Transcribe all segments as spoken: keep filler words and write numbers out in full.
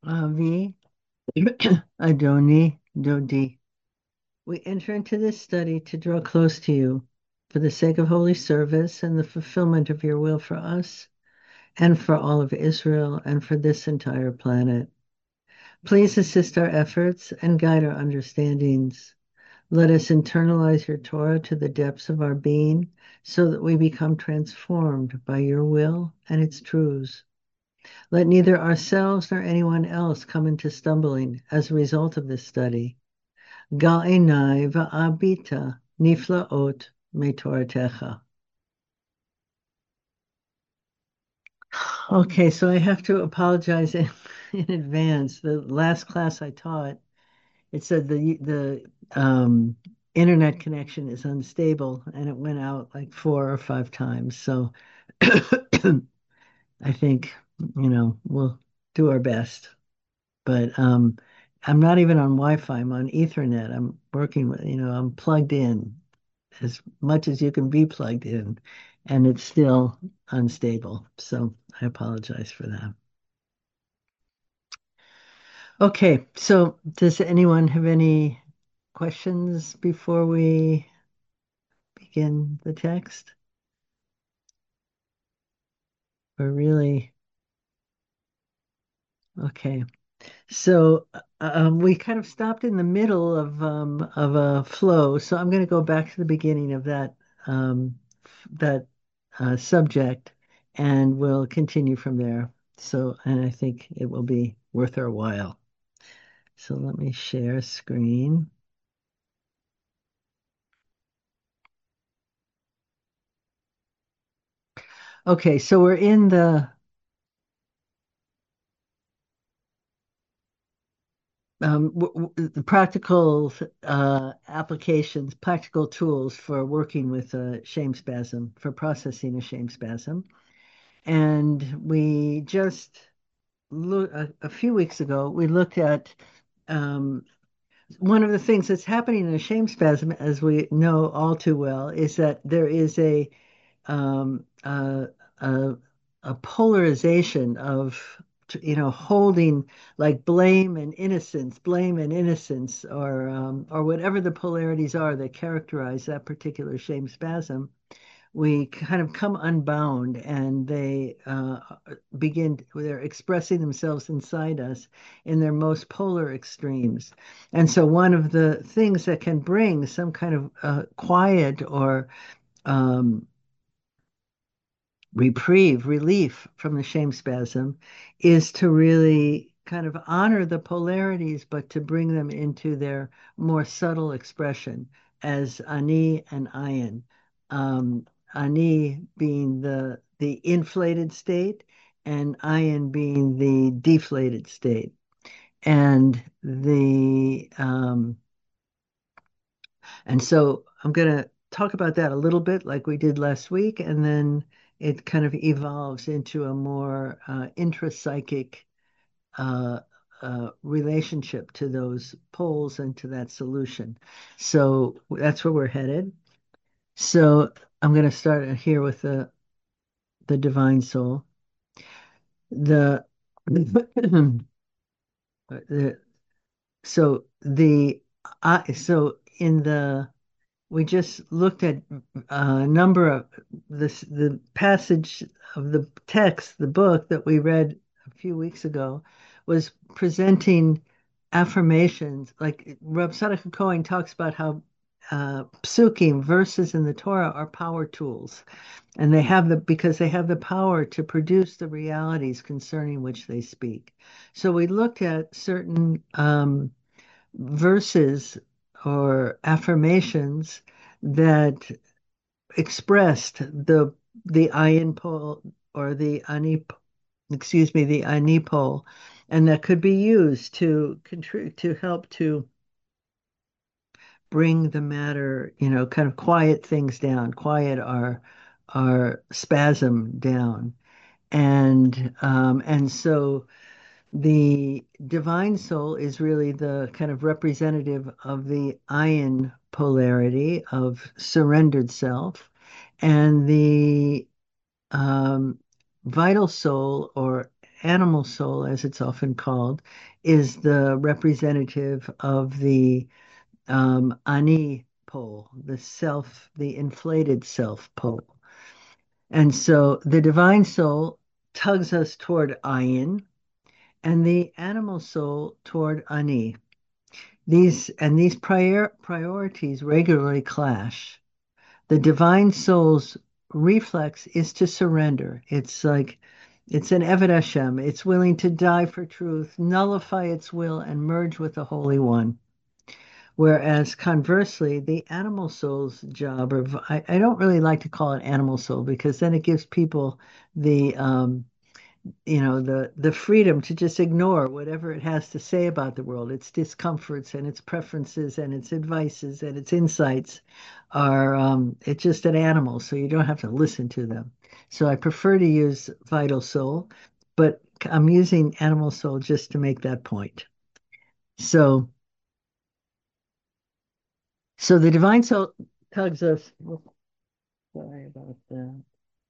Avi, Adoni, Dodi. We enter into this study to draw close to you for the sake of holy service and the fulfillment of your will for us and for all of Israel and for this entire planet. Please assist our efforts and guide our understandings. Let us internalize your Torah to the depths of our being so that we become transformed by your will and its truths. Let neither ourselves nor anyone else come into stumbling as a result of this study. Gal einai va'abita niflaot meToratecha. Okay, so I have to apologize in, in advance. The last class I taught, it said the the um, internet connection is unstable, and it went out like four or five times. So I think, you know, we'll do our best. But um, I'm not even on Wi-Fi. I'm on Ethernet. I'm working with, you know, I'm plugged in as much as you can be plugged in, and it's still unstable. So I apologize for that. Okay, so does anyone have any questions before we begin the text? Or really, okay. So uh, um, we kind of stopped in the middle of um, of a flow. So I'm going to go back to the beginning of that um, that uh, subject, and we'll continue from there. So, and I think it will be worth our while. So let me share screen. Okay, so we're in the um, w w the practical uh, applications, practical tools for working with a shame spasm, for processing a shame spasm. And we just look a, a few weeks ago, we looked at um, one of the things that's happening in a shame spasm, as we know all too well, is that there is a um, a, a, a polarization of you know holding like blame and innocence, blame and innocence, or um, or whatever the polarities are that characterize that particular shame spasm. We kind of come unbound, and they uh, begin, they're expressing themselves inside us in their most polar extremes. And so one of the things that can bring some kind of uh, quiet or um, reprieve, relief from the shame spasm is to really kind of honor the polarities, but to bring them into their more subtle expression as ani and ayin. Um, Ani being the the inflated state, and ayin being the deflated state. And the um, and so I'm going to talk about that a little bit like we did last week, and then it kind of evolves into a more uh, intrapsychic uh, uh, relationship to those poles and to that solution. So that's where we're headed. So I'm going to start here with the the divine soul. The, the so the I so in the we just looked at a number of this the passage of the text, the book that we read a few weeks ago was presenting affirmations. Like Rab Sadok Cohen talks about how uh, psukim, verses in the Torah, are power tools, and they have the because they have the power to produce the realities concerning which they speak. So we looked at certain um, verses or affirmations that expressed the the ayin pole or the ani, excuse me, the ani pole, and that could be used to contribute to help to bring the matter, you know, kind of quiet things down, quiet our our spasm down, and um, and so the divine soul is really the kind of representative of the ayin polarity of surrendered self, and the um, vital soul or animal soul, as it's often called, is the representative of the um, ani pole, the self, the inflated self pole. And so the divine soul tugs us toward ayin, and the animal soul toward ani. These and these prior priorities regularly clash. The divine soul's reflex is to surrender. It's like it's an Eved Hashem. It's willing to die for truth, nullify its will, and merge with the Holy One. Whereas conversely, the animal soul's job, or I, I don't really like to call it animal soul because then it gives people the um, you know, the the freedom to just ignore whatever it has to say about the world, its discomforts and its preferences and its advices and its insights are um, it's just an animal, so you don't have to listen to them. So I prefer to use vital soul, but I'm using animal soul just to make that point. So so the divine soul tugs us. Oh, sorry about that.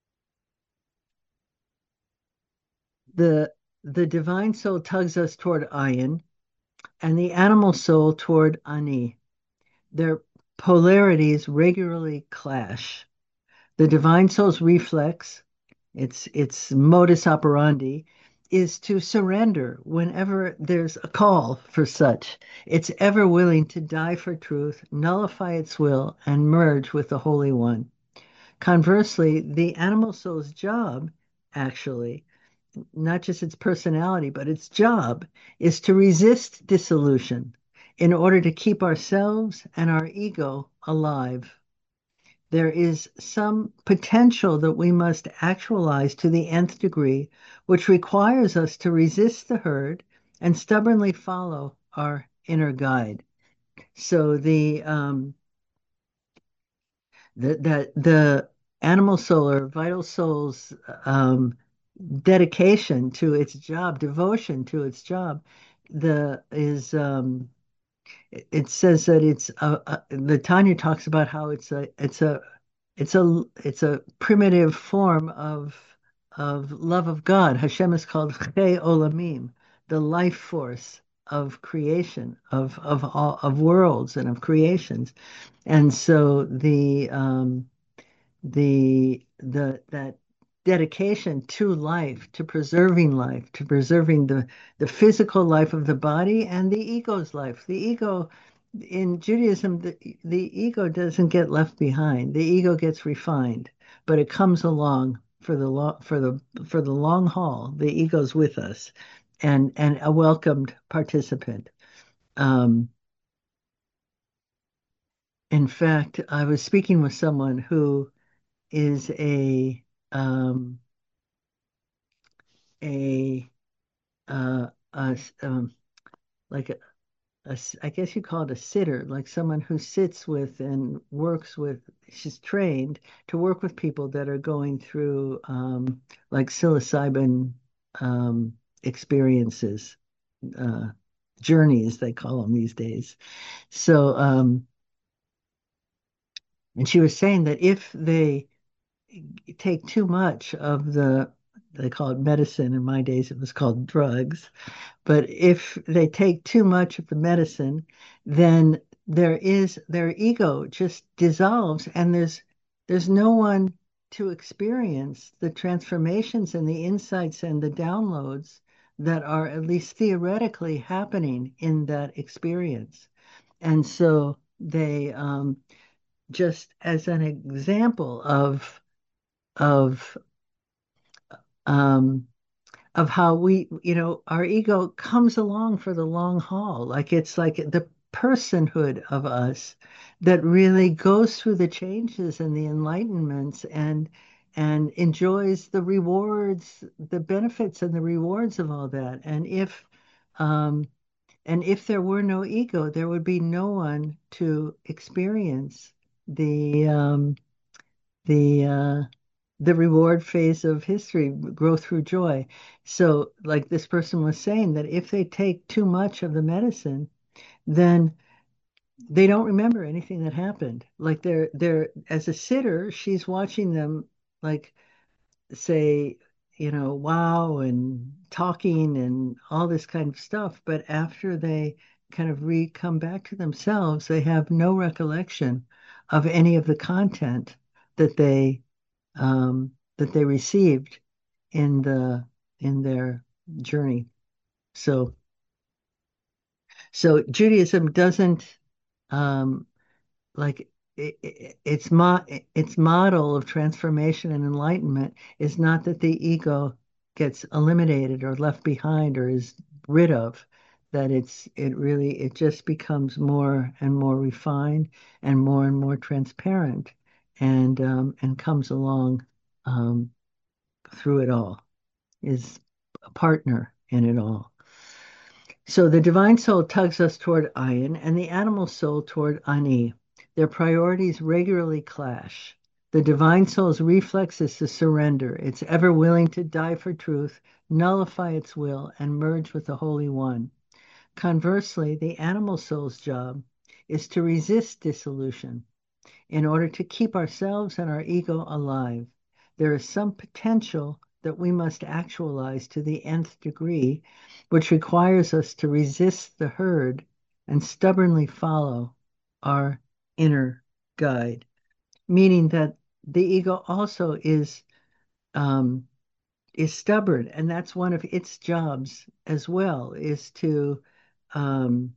The the divine soul tugs us toward Ayin, and the animal soul toward Ani. Their polarities regularly clash. The divine soul's reflex, its its modus operandi, is to surrender whenever there's a call for such. It's ever willing to die for truth, nullify its will, and merge with the Holy One. Conversely, the animal soul's job, actually, not just its personality, but its job is to resist dissolution in order to keep ourselves and our ego alive. There is some potential that we must actualize to the nth degree, which requires us to resist the herd and stubbornly follow our inner guide. So the um, the the, the animal soul or vital soul's um, dedication to its job, devotion to its job, the is um, it, it says that it's a, a, the Tanya talks about how it's a it's a it's a it's a primitive form of of love of God. Hashem is called Chei Olamim, the life force of creation, of of all of worlds and of creations. And so the um, the the that dedication to life, to preserving life, to preserving the the physical life of the body and the ego's life. The ego in Judaism, the, the ego doesn't get left behind. The ego gets refined, but it comes along for the long for the for the long haul. The ego's with us and and a welcomed participant. Um, in fact, I was speaking with someone who is a um, a, uh, a um, like a, a s- I guess you call it a sitter, like someone who sits with and works with. She's trained to work with people that are going through um, like psilocybin um, experiences, uh, journeys they call them these days. So, um, and she was saying that if they take too much of the, they call it medicine. In my days, it was called drugs. But if they take too much of the medicine, then there is their ego just dissolves, and there's there's no one to experience the transformations and the insights and the downloads that are at least theoretically happening in that experience. And so they um, just as an example of of um, of how we, you know, our ego comes along for the long haul. Like it's like the personhood of us that really goes through the changes and the enlightenments and and enjoys the rewards, the benefits and the rewards of all that. And if um, and if there were no ego, there would be no one to experience the um, the uh, the reward phase of history, grow through joy. So, like this person was saying, that if they take too much of the medicine, then they don't remember anything that happened. Like they're they're as a sitter, she's watching them, like say you know, wow and talking and all this kind of stuff. But after they kind of re come back to themselves, they have no recollection of any of the content that they um, that they received in the in their journey. So so Judaism doesn't um, like it, it, its mo its model of transformation and enlightenment is not that the ego gets eliminated or left behind or is rid of, that it's it really it just becomes more and more refined and more and more transparent and um, and comes along um, through it all, is a partner in it all. So the divine soul tugs us toward Ayin and the animal soul toward Ani. Their priorities regularly clash. The divine soul's reflex is to surrender. It's ever willing to die for truth, nullify its will, and merge with the Holy One. Conversely, the animal soul's job is to resist dissolution in order to keep ourselves and our ego alive. There is some potential that we must actualize to the nth degree, which requires us to resist the herd and stubbornly follow our inner guide, meaning that the ego also is um, is stubborn, and that's one of its jobs as well, is to um,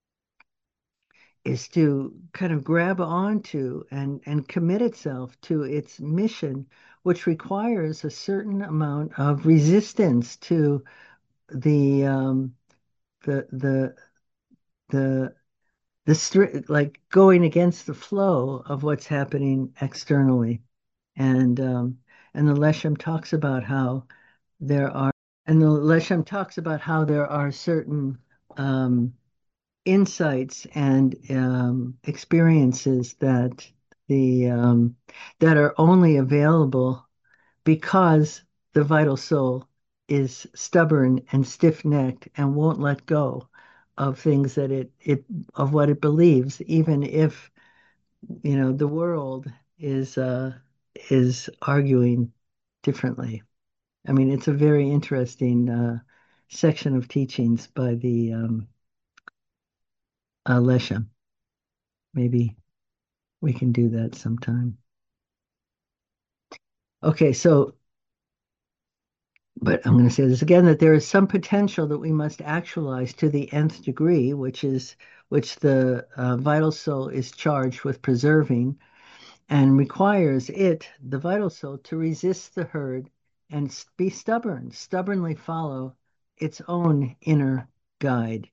is to kind of grab onto and, and commit itself to its mission, which requires a certain amount of resistance to the um, the the the the stri- like going against the flow of what's happening externally. And um, and the Leshem talks about how there are and the Leshem talks about how there are certain um, insights and um, experiences that the um, that are only available because the vital soul is stubborn and stiff-necked and won't let go of things that it it of what it believes, even if you know the world is uh, is arguing differently. I mean, it's a very interesting uh, section of teachings by the um, uh, Leshem. Maybe we can do that sometime. Okay, so, but I'm going to say this again, that there is some potential that we must actualize to the nth degree, which is which the uh, vital soul is charged with preserving and requires it, the vital soul, to resist the herd and be stubborn, stubbornly follow its own inner guide.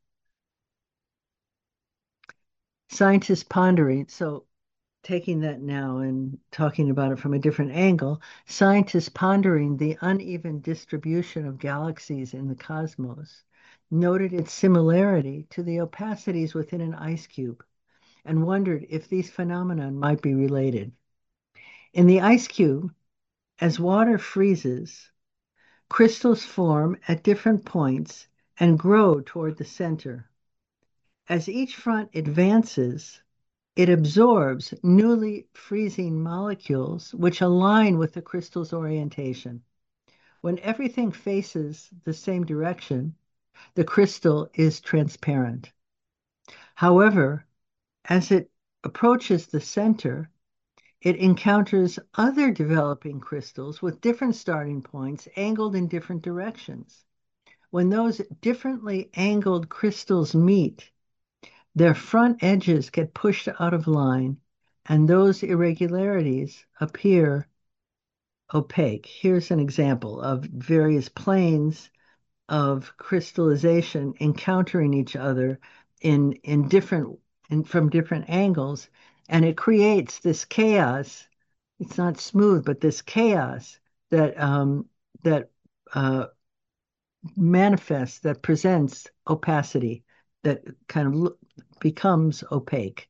Scientists pondering, so taking that now and talking about it from a different angle, scientists pondering the uneven distribution of galaxies in the cosmos noted its similarity to the opacities within an ice cube and wondered if these phenomena might be related. In the ice cube, as water freezes, crystals form at different points and grow toward the center. As each front advances, it absorbs newly freezing molecules which align with the crystal's orientation. When everything faces the same direction, the crystal is transparent. However, as it approaches the center, it encounters other developing crystals with different starting points angled in different directions. When those differently angled crystals meet, their front edges get pushed out of line, and those irregularities appear opaque. Here's an example of various planes of crystallization encountering each other in in different in, from different angles, and it creates this chaos. It's not smooth, but this chaos that um, that uh, manifests, that presents opacity, that kind of look, becomes opaque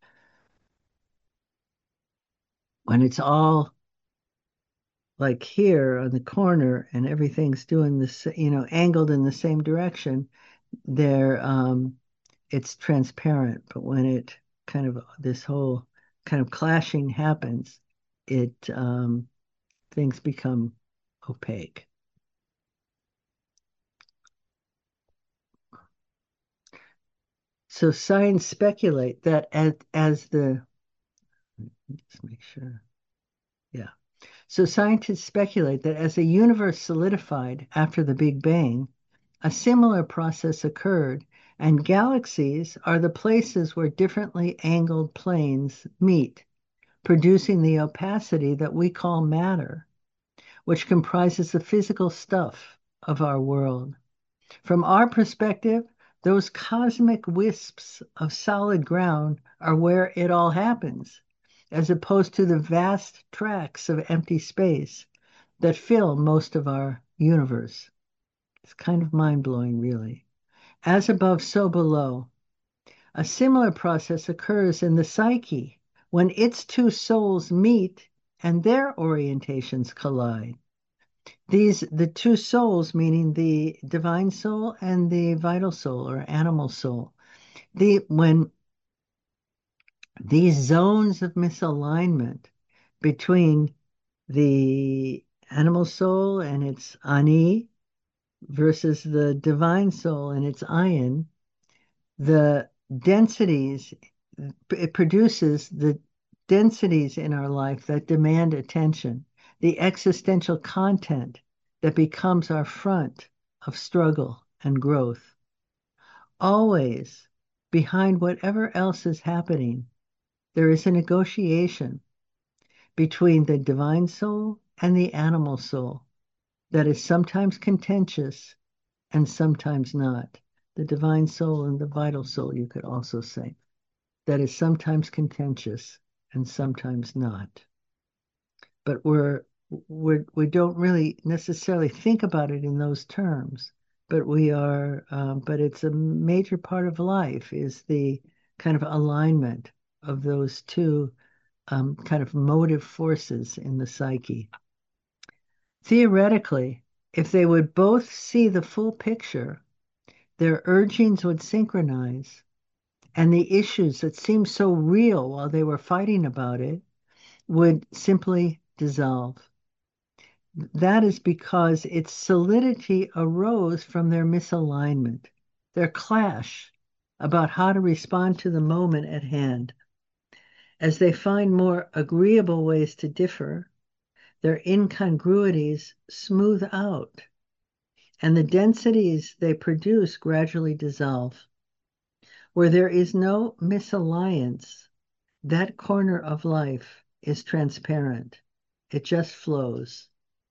when it's all like here on the corner and everything's doing this, you know, angled in the same direction, there um it's transparent. But when it kind of this whole kind of clashing happens, it um things become opaque. So science speculate that as, as the, just make sure. Yeah. So scientists speculate that as the universe solidified after the Big Bang, a similar process occurred, and galaxies are the places where differently angled planes meet, producing the opacity that we call matter, which comprises the physical stuff of our world. From our perspective, those cosmic wisps of solid ground are where it all happens, as opposed to the vast tracts of empty space that fill most of our universe. It's kind of mind-blowing, really. As above, so below. A similar process occurs in the psyche when its two souls meet and their orientations collide. These, the two souls, meaning the divine soul and the vital soul or animal soul. The, when these zones of misalignment between the animal soul and its ani versus the divine soul and its ayin, the densities, it produces the densities in our life that demand attention, the existential content that becomes our front of struggle and growth. Always, behind whatever else is happening, there is a negotiation between the divine soul and the animal soul that is sometimes contentious and sometimes not. The divine soul and the vital soul, you could also say, that is sometimes contentious and sometimes not. But we're, we're we don't really necessarily think about it in those terms. But we are, um, but it's a major part of life is the kind of alignment of those two um, kind of motive forces in the psyche. Theoretically, if they would both see the full picture, their urgings would synchronize, and the issues that seemed so real while they were fighting about it would simply dissolve. That is because its solidity arose from their misalignment, their clash about how to respond to the moment at hand. As they find more agreeable ways to differ, their incongruities smooth out, and the densities they produce gradually dissolve. Where there is no misalliance, that corner of life is transparent. It just flows.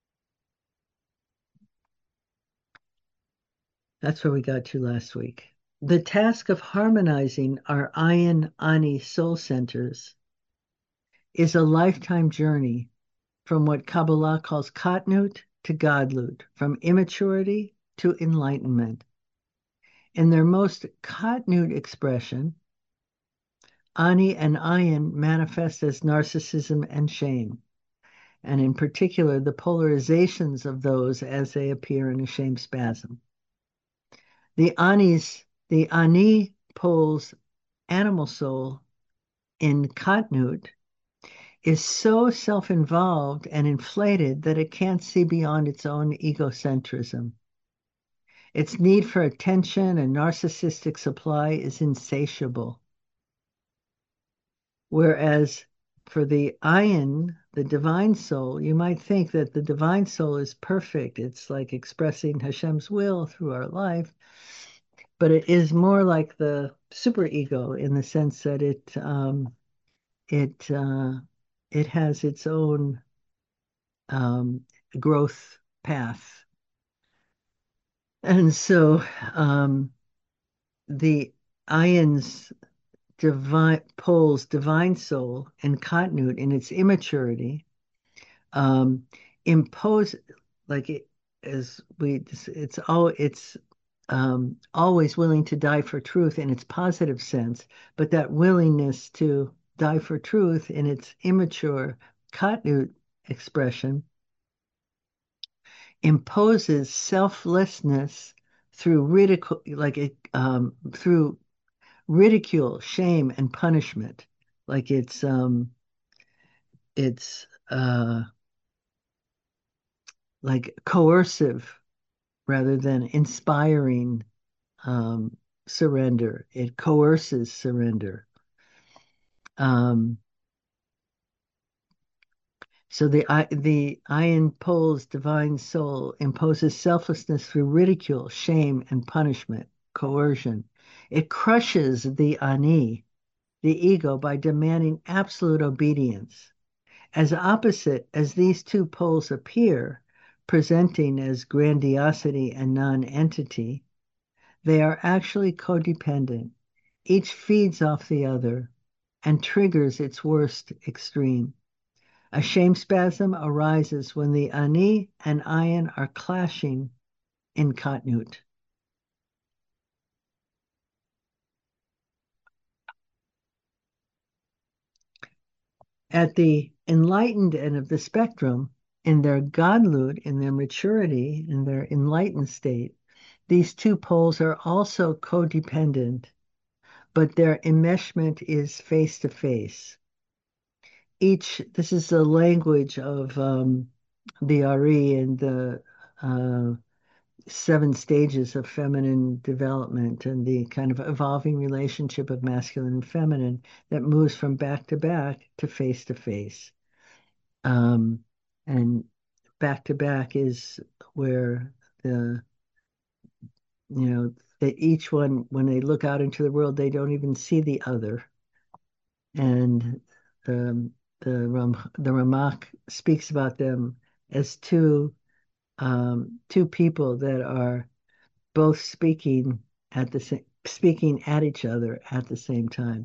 That's where we got to last week. The task of harmonizing our Ayin Ani soul centers is a lifetime journey from what Kabbalah calls Katnut to Gadlut, from immaturity to enlightenment. In their most Katnut expression, Ani and Ayin manifest as narcissism and shame, and in particular, the polarizations of those as they appear in a shame spasm. The Anis, the Ani pole's animal soul in Katnut is so self-involved and inflated that it can't see beyond its own egocentrism. Its need for attention and narcissistic supply is insatiable. Whereas for the Ayin, the divine soul, you might think that the divine soul is perfect. It's like expressing Hashem's will through our life, but it is more like the superego in the sense that it um, it uh, it has its own um, growth path, and so um, the Ayin's divine pole's divine soul and Katnut in its immaturity um, impose like it, as we it's all it's um, always willing to die for truth in its positive sense, but that willingness to die for truth in its immature Katnut expression imposes selflessness through ridicule, like it um, through ridicule, shame, and punishment. Like it's um, it's uh, like coercive rather than inspiring um, surrender. It coerces surrender. Um, so the I, the Ayin Pole's divine soul imposes selflessness through ridicule, shame, and punishment, coercion. It crushes the Ani, the ego, by demanding absolute obedience. As opposite as these two poles appear, presenting as grandiosity and non-entity, they are actually codependent. Each feeds off the other and triggers its worst extreme. A shame spasm arises when the ani and ayin are clashing in katnut. At the enlightened end of the spectrum, in their godlut, in their maturity, in their enlightened state, these two poles are also codependent, but their enmeshment is face to face. Each, this is the language of um, the Ari and the uh, seven stages of feminine development and the kind of evolving relationship of masculine and feminine that moves from back to back to face to face. Um, and back to back is where the, you know, that each one, when they look out into the world, they don't even see the other. And the the Ram, the Ramak speaks about them as two um, two people that are both speaking at the same speaking at each other at the same time.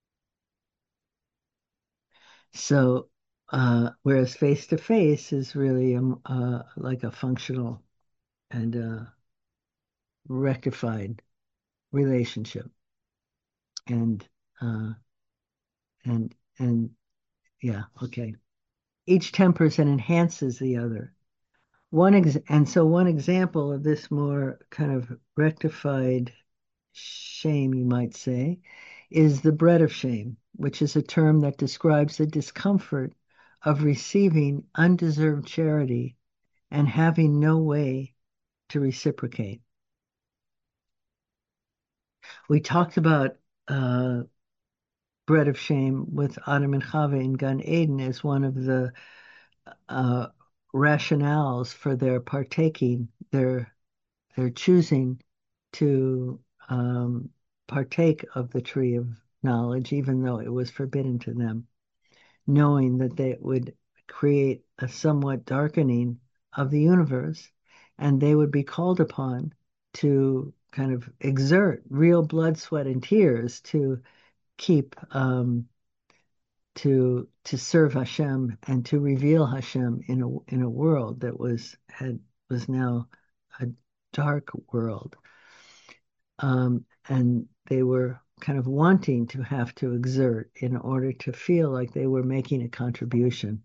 So, uh, whereas face to face is really um, uh, like a functional and uh, rectified relationship, and uh, and and yeah, okay. Each tempers and enhances the other. One ex and so one example of this more kind of rectified shame, you might say, is the bread of shame, which is a term that describes the discomfort of receiving undeserved charity and having no way to reciprocate. We talked about uh, bread of shame with Adam and Chava in Gan Eden as one of the uh, rationales for their partaking, their their choosing to um, partake of the tree of knowledge, even though it was forbidden to them, knowing that they would create a somewhat darkening of the universe, and they would be called upon to kind of exert real blood, sweat, and tears to keep um, to to serve Hashem and to reveal Hashem in a in a world that was had was now a dark world. Um, and they were kind of wanting to have to exert in order to feel like they were making a contribution.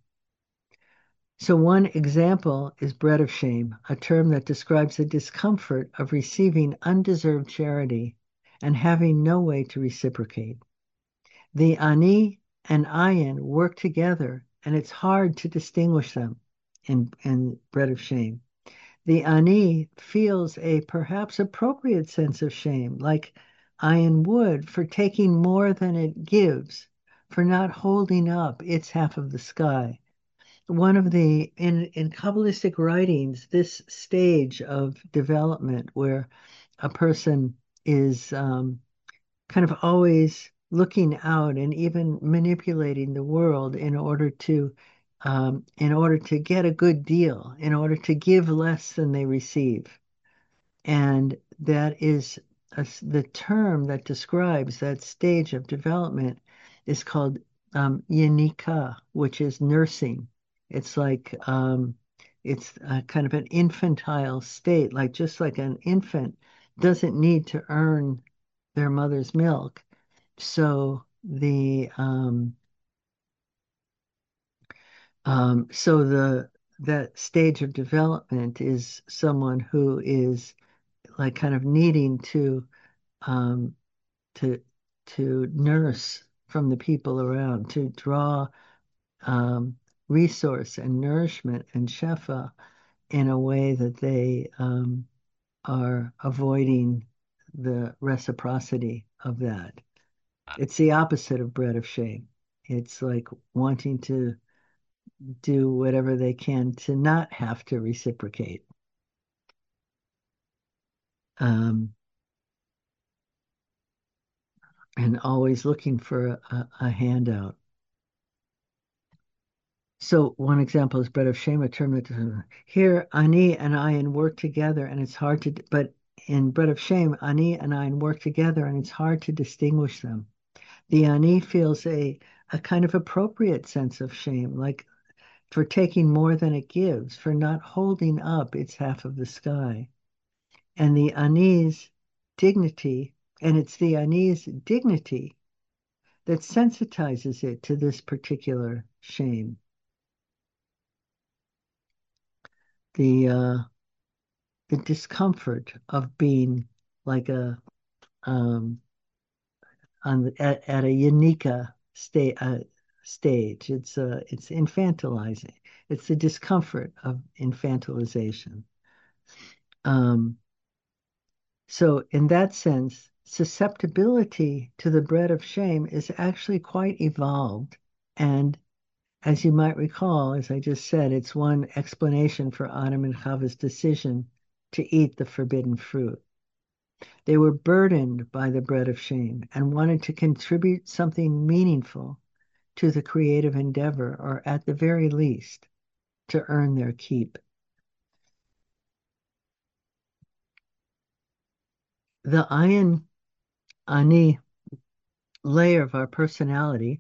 So, one example is bread of shame, a term that describes the discomfort of receiving undeserved charity and having no way to reciprocate. The ani and ayin work together, and it's hard to distinguish them in, in bread of shame. The ani feels a perhaps appropriate sense of shame, like ayin would, for taking more than it gives, for not holding up its half of the sky. One of the, in, in Kabbalistic writings, this stage of development where a person is um, kind of always looking out and even manipulating the world in order to um, in order to get a good deal, in order to give less than they receive. And that is a, the term that describes that stage of development is called um, yanika, which is nursing. It's like um, it's a kind of an infantile state, like just like an infant doesn't need to earn their mother's milk. So the um, um, so the that stage of development is someone who is like kind of needing to um, to to nurse from the people around, to draw um, resource and nourishment and shefa in a way that they um, are avoiding the reciprocity of that. It's the opposite of bread of shame. It's like wanting to do whatever they can to not have to reciprocate. Um, and always looking for a, a handout. So one example is bread of shame, a term that uh, here ani and ayin work together, and it's hard to. But in bread of shame, ani and ayin work together, and it's hard to distinguish them. The ani feels a a kind of appropriate sense of shame, like for taking more than it gives, for not holding up its half of the sky, and the ani's dignity, and it's the ani's dignity that sensitizes it to this particular shame. The uh, the discomfort of being like a um, on the, at, at a unique sta uh, stage. It's uh, it's infantilizing. It's the discomfort of infantilization. Um, so in that sense, susceptibility to the bread of shame is actually quite evolved. And as you might recall, as I just said, it's one explanation for Adam and Chava's decision to eat the forbidden fruit. They were burdened by the bread of shame and wanted to contribute something meaningful to the creative endeavor, or at the very least, to earn their keep. The ayin ani layer of our personality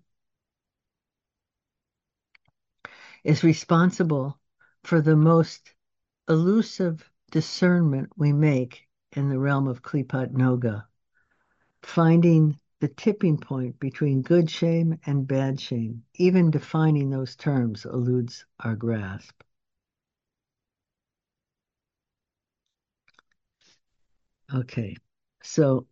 is responsible for the most elusive discernment we make in the realm of Klipat Noga, finding the tipping point between good shame and bad shame. Even defining those terms eludes our grasp. Okay, so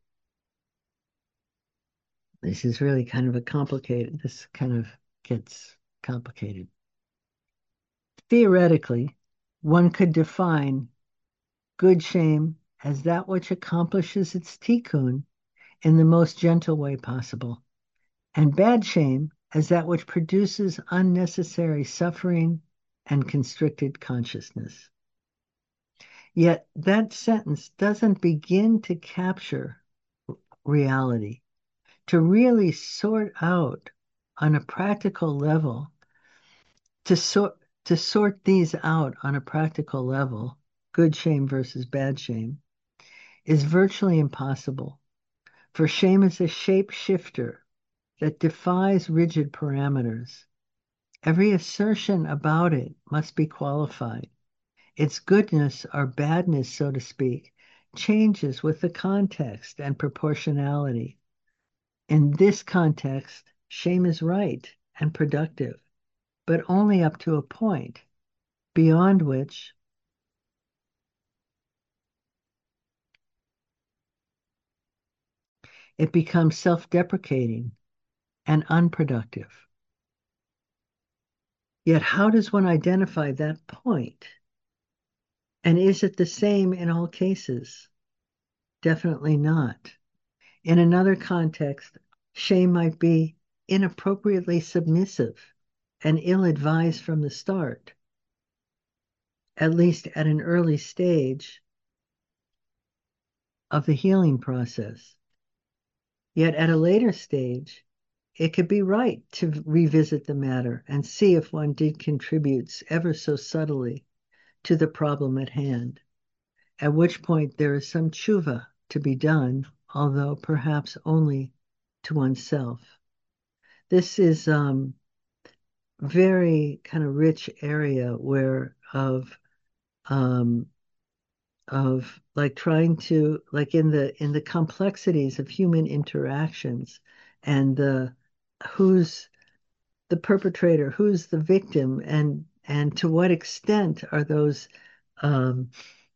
this is really kind of a complicated, this kind of gets complicated. Theoretically, one could define good shame as that which accomplishes its tikkun in the most gentle way possible, and bad shame as that which produces unnecessary suffering and constricted consciousness. Yet that sentence doesn't begin to capture reality. To really sort out on a practical level, to sort to sort these out on a practical level, good shame versus bad shame, is virtually impossible. For shame is a shapeshifter that defies rigid parameters. Every assertion about it must be qualified. Its goodness or badness, so to speak, changes with the context and proportionality. In this context, shame is right and productive, but only up to a point, beyond which it becomes self-deprecating and unproductive. Yet how does one identify that point? And is it the same in all cases? Definitely not. In another context, shame might be inappropriately submissive and ill-advised from the start, at least at an early stage of the healing process. Yet at a later stage, it could be right to revisit the matter and see if one did contributes ever so subtly to the problem at hand, at which point there is some tshuva to be done, although perhaps only to oneself. This is um, very kind of rich area where of um, of like trying to like in the in the complexities of human interactions and the who's the perpetrator, who's the victim, and and to what extent are those um,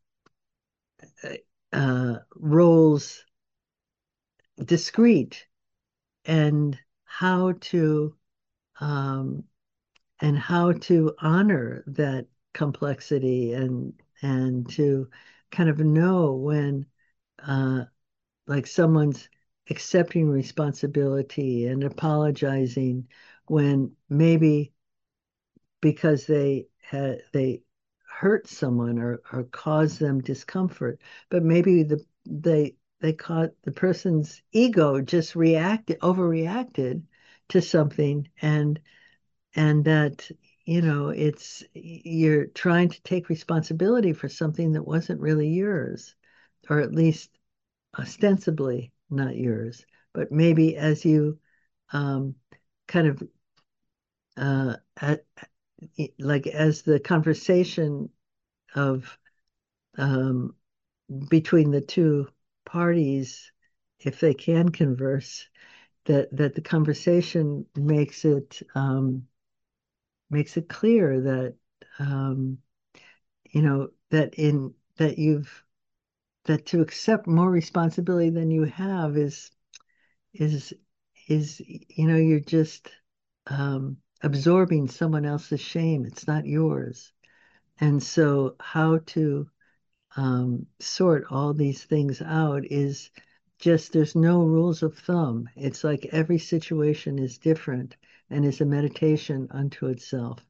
uh, roles discrete, and how to um, and how to honor that complexity, and and to kind of know when uh, like someone's accepting responsibility and apologizing when maybe because they had they hurt someone or or caused them discomfort, but maybe the they they caught the person's ego just reacted overreacted to something, and and that you know it's you're trying to take responsibility for something that wasn't really yours, or at least ostensibly not yours, but maybe as you um, kind of uh, at, like as the conversation of um, between the two parties, if they can converse, that that the conversation makes it um, makes it clear that um, you know that in that you've that to accept more responsibility than you have is is is you know you're just um, absorbing someone else's shame. It's not yours. And so how to um, sort all these things out is just there's no rules of thumb. It's like every situation is different and is a meditation unto itself.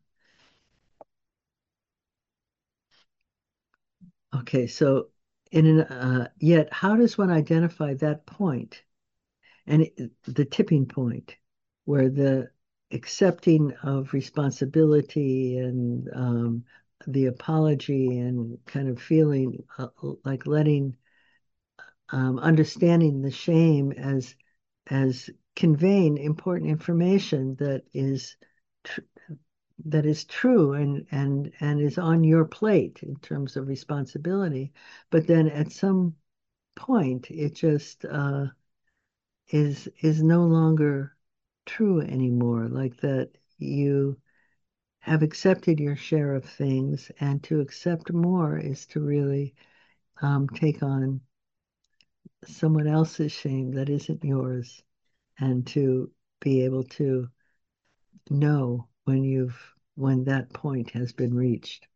Okay, so in an uh, yet how does one identify that point and it, the tipping point where the accepting of responsibility and um, the apology and kind of feeling uh, like letting um, understanding the shame as as conveying important information that is tr that is true and and and is on your plate in terms of responsibility, but then at some point it just uh, is is no longer true anymore. Like that you have accepted your share of things, and to accept more is to really um, take on someone else's shame that isn't yours, and to be able to know when you've when that point has been reached.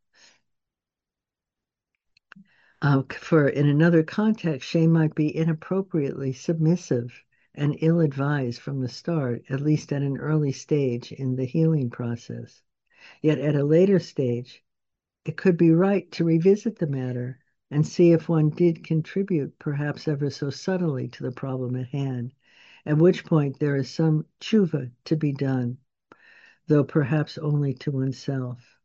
Uh, for in another context, shame might be inappropriately submissive and ill-advised from the start, at least at an early stage in the healing process. Yet at a later stage, it could be right to revisit the matter and see if one did contribute, perhaps ever so subtly, to the problem at hand, at which point there is some tshuva to be done, though perhaps only to oneself.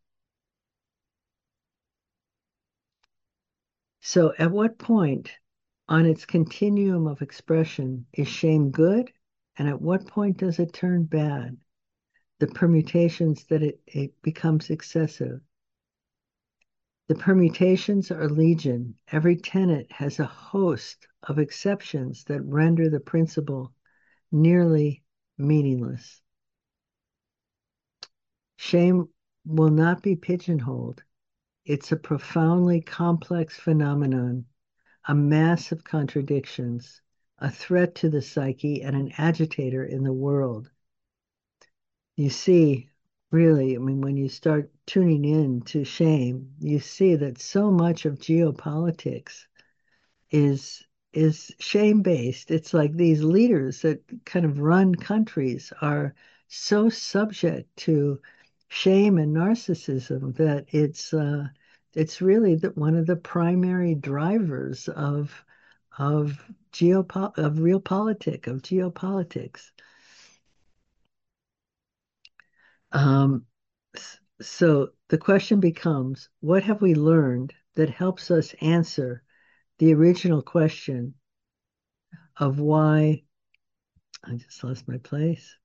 So, at what point on its continuum of expression is shame good? And at what point does it turn bad? The permutations that it, it becomes excessive. The permutations are legion. Every tenet has a host of exceptions that render the principle nearly meaningless. Shame will not be pigeonholed. It's a profoundly complex phenomenon, a mass of contradictions, a threat to the psyche, and an agitator in the world. You see, really, I mean, when you start tuning in to shame, you see that so much of geopolitics is is shame-based. It's like these leaders that kind of run countries are so subject to shame and narcissism that it's uh, it's really the, one of the primary drivers of of geopo of real politic of geopolitics. Um, so the question becomes, what have we learned that helps us answer the original question of why I just lost my place.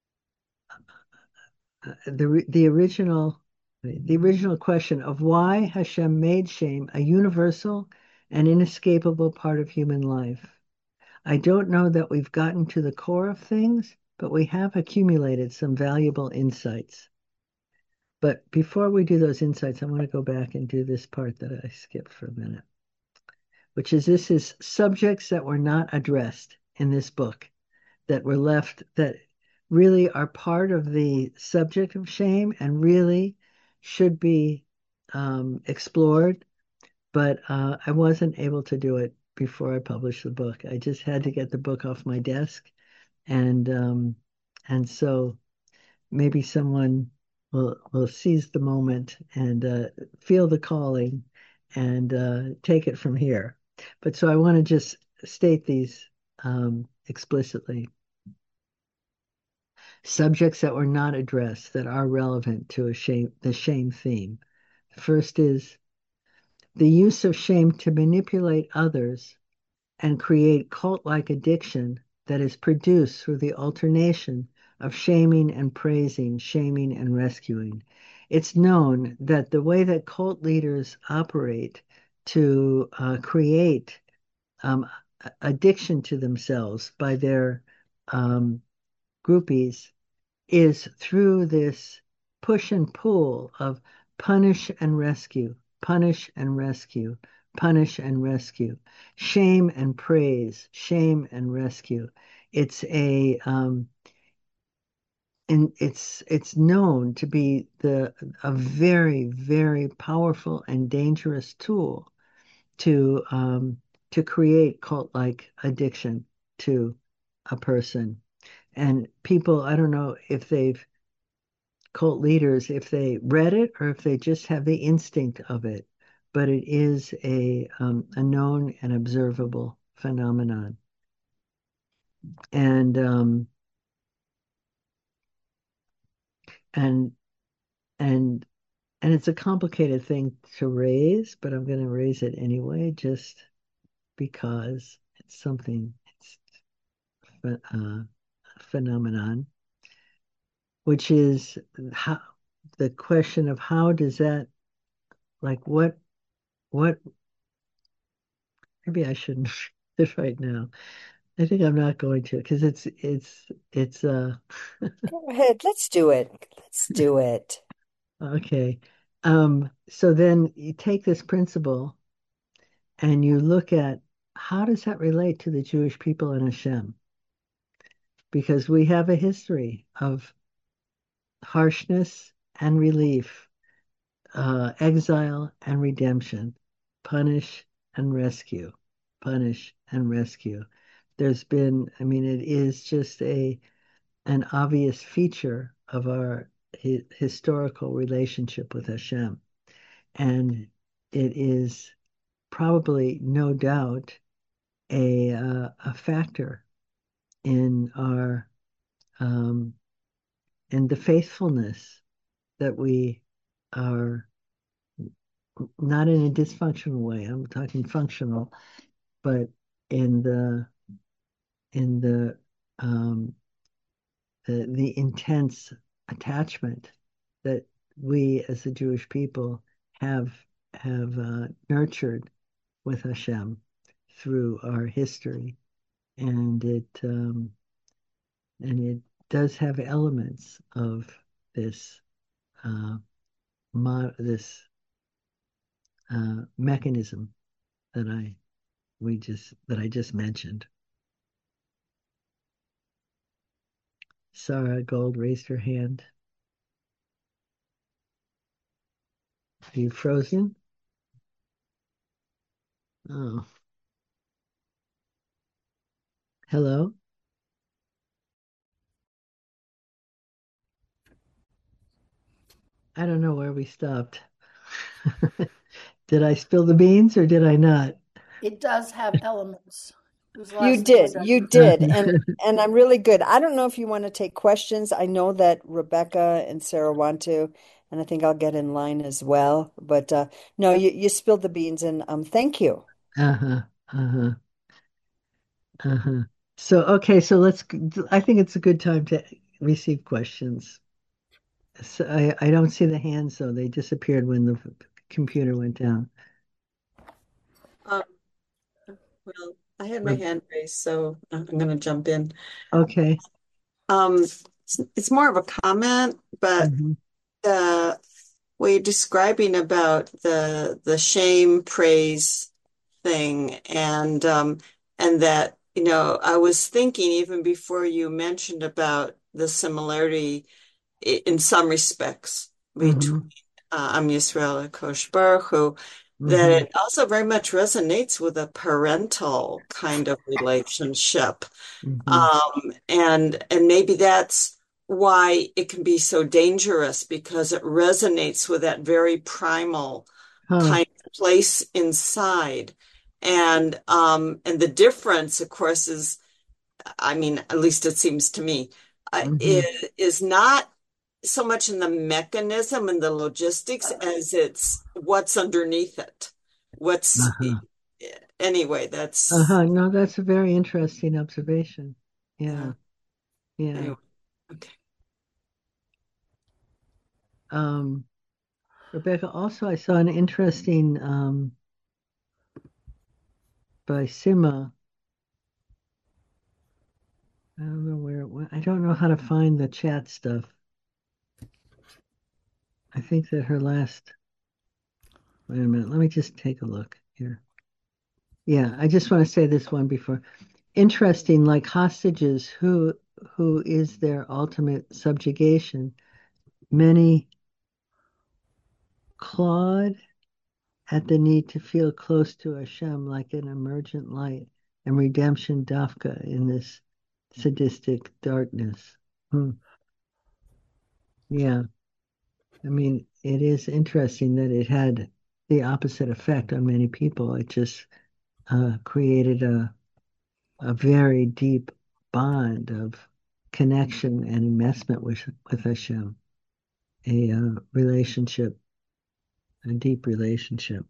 Uh, the the original the original question of why Hashem made shame a universal and inescapable part of human life. I don't know that we've gotten to the core of things, but we have accumulated some valuable insights. But before we do those insights, I want to go back and do this part that I skipped for a minute, which is this is subjects that were not addressed in this book, that were left, that really are part of the subject of shame and really should be um, explored, but uh, I wasn't able to do it before I published the book. I just had to get the book off my desk, and um, and so maybe someone will will seize the moment and uh, feel the calling and uh, take it from here. But so I want to just state these um, explicitly. Subjects that were not addressed that are relevant to a shame, the shame theme. First is the use of shame to manipulate others and create cult-like addiction that is produced through the alternation of shaming and praising, shaming and rescuing. It's known that the way that cult leaders operate to uh, create um, addiction to themselves by their um, groupies is through this push and pull of punish and rescue, punish and rescue, punish and rescue, shame and praise, shame and rescue. It's a um, and it's it's known to be the a very, very powerful and dangerous tool to um, to create cult-like addiction to a person. And people, I don't know if they've cult leaders, if they read it or if they just have the instinct of it, but it is a um, a known and observable phenomenon. And um, and and and it's a complicated thing to raise, but I'm going to raise it anyway, just because it's something, it's a uh, phenomenon, which is how the question of how does that, like what what maybe I shouldn't do it right now. I think I'm not going to because it's it's it's uh Go ahead. Let's do it. Let's do it. okay. Um, so then you take this principle and you look at how does that relate to the Jewish people and Hashem? Because we have a history of harshness and relief, uh, exile and redemption, punish and rescue, punish and rescue. There's been, I mean, it is just a an obvious feature of our hi- historical relationship with Hashem. And it is probably, no doubt, a, uh, a factor in our um, in the faithfulness that we are not in a dysfunctional way. I'm talking functional, but in the in the um, the, the intense attachment that we as the Jewish people have have uh, nurtured with Hashem through our history, and it um, and it does have elements of this uh, mo this uh, mechanism that I we just that I just mentioned. Sarah Gold raised her hand. Are you frozen? Oh, hello. I don't know where we stopped. Did I spill the beans or did I not? It does have elements. It was the You last thing I did. said. You did. And and I'm really good. I don't know if you want to take questions. I know that Rebecca and Sarah want to, and I think I'll get in line as well. But uh no, you you spilled the beans and um thank you. Uh-huh. Uh-huh. Uh-huh. So, okay, so let's, I think it's a good time to receive questions. So I, I don't see the hands, though. They disappeared when the computer went down. Um, well, I had my Re- hand raised, so I'm going to jump in. Okay. Um, it's, it's more of a comment, but Mhm. the what you're describing about the the shame praise thing, and um, and that, you know, I was thinking even before you mentioned about the similarity i- in some respects between Mhm. uh, Am Yisrael and Kosh Baruch Hu, that hmm it also very much resonates with a parental kind of relationship. hmm Um, and and maybe that's why it can be so dangerous because it resonates with that very primal Huh. kind of place inside. And um, and the difference, of course, is, I mean, at least it seems to me, uh, hmm is, is not so much in the mechanism and the logistics as it's what's underneath it. What's Uh-huh. anyway, that's Uh-huh. No, that's a very interesting observation. yeah. Yeah. Yeah. Anyway, okay. Um, Rebecca, also I saw an interesting um by Sima. I don't know where it went. I don't know how to find the chat stuff. I think that her last, wait a minute, let me just take a look here. Yeah, I just want to say this one before. Interesting, like hostages, who who is their ultimate subjugation? Many clawed at the need to feel close to Hashem like an emergent light and redemption dafka in this sadistic darkness. Hmm. Yeah, I mean, it is interesting that it had the opposite effect on many people. It just uh, created a a very deep bond of connection and investment with with Hashem, a uh, relationship, a deep relationship.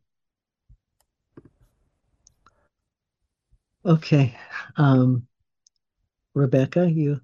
Okay, um, Rebecca, you.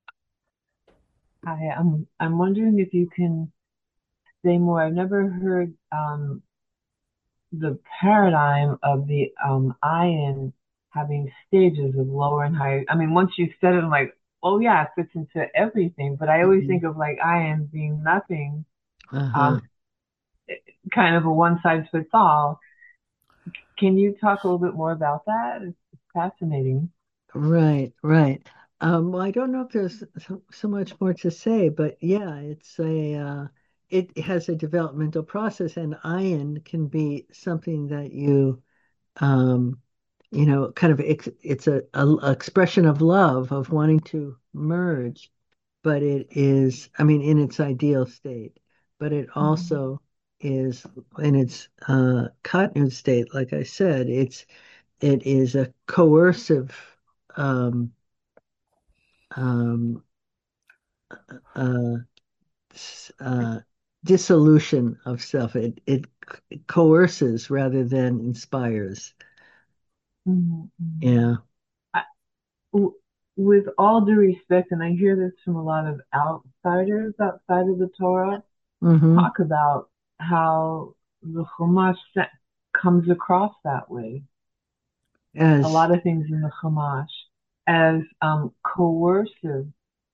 Hi, I'm I'm wondering if you can say more. I've never heard um, the paradigm of the um, ion having stages of lower and higher. I mean, once you said it, I'm like, oh yeah, it fits into everything. But I always Mhm. think of like ion being nothing, Uh-huh. um, kind of a one size fits all. Can you talk a little bit more about that? It's fascinating. Right, right. Um, well, I don't know if there's so, so much more to say, but yeah, it's a uh, it has a developmental process, and iron can be something that you um, you know, kind of ex it's a, a, a expression of love, of wanting to merge, but it is, I mean, in its ideal state, but it Mhm. also is in its uh, continued state, like I said, it's it is a coercive um, um, uh, s- uh, dissolution of self. It it coerces rather than inspires. Mhm, mhm. Yeah. I, w- with all due respect, and I hear this from a lot of outsiders outside of the Torah, hmm talk about how the Chumash se- comes across that way. A As lot of things in the Chumash as um, coercive.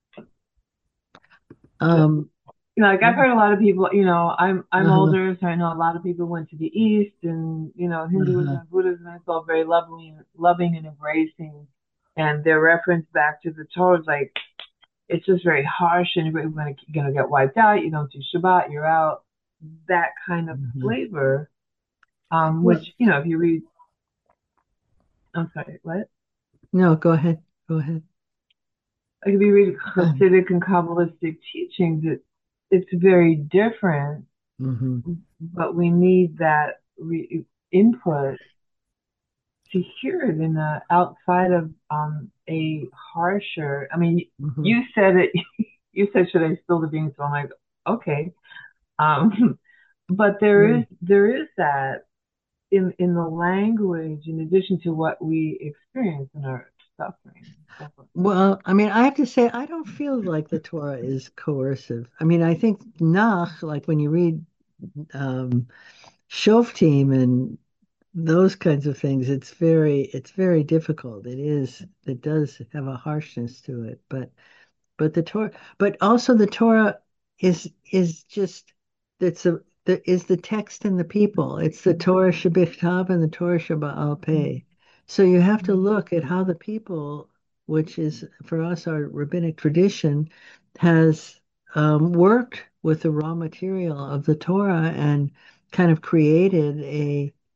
um, You know, like I've heard a lot of people. You know, I'm I'm uh-huh, older, so I know a lot of people went to the East, and you know, Hinduism uh-huh, and Buddhism is all very loving, loving and embracing, and their reference back to the Torah is like it's just very harsh, and you're gonna gonna get wiped out. You don't do Shabbat, you're out. That kind of uh-huh. flavor, um, which Well, you know, if you read, I'm sorry, what? no, go ahead. Go ahead. Like if you read Um, Hasidic and Kabbalistic teachings, it it's very different, hmm but we need that re- input to hear it in a outside of um a harsher. I mean, hmm you said it. You said, "Should I spill the beans?" So I'm like, okay. Um, but there Yeah. is there is that in in the language, in addition to what we experience in our suffering. Definitely. Well, I mean, I have to say, I don't feel like the Torah is coercive. I mean, I think Nach, like when you read um, Shoftim and those kinds of things, it's very, it's very difficult. It is, it does have a harshness to it, but but the Torah, but also the Torah is is just that's a the, is the text and the people. It's the Torah Shebichtav and the Torah Sheba'al Peh. So you have to look at how the people, which is for us our rabbinic tradition, has um, worked with the raw material of the Torah and kind of created a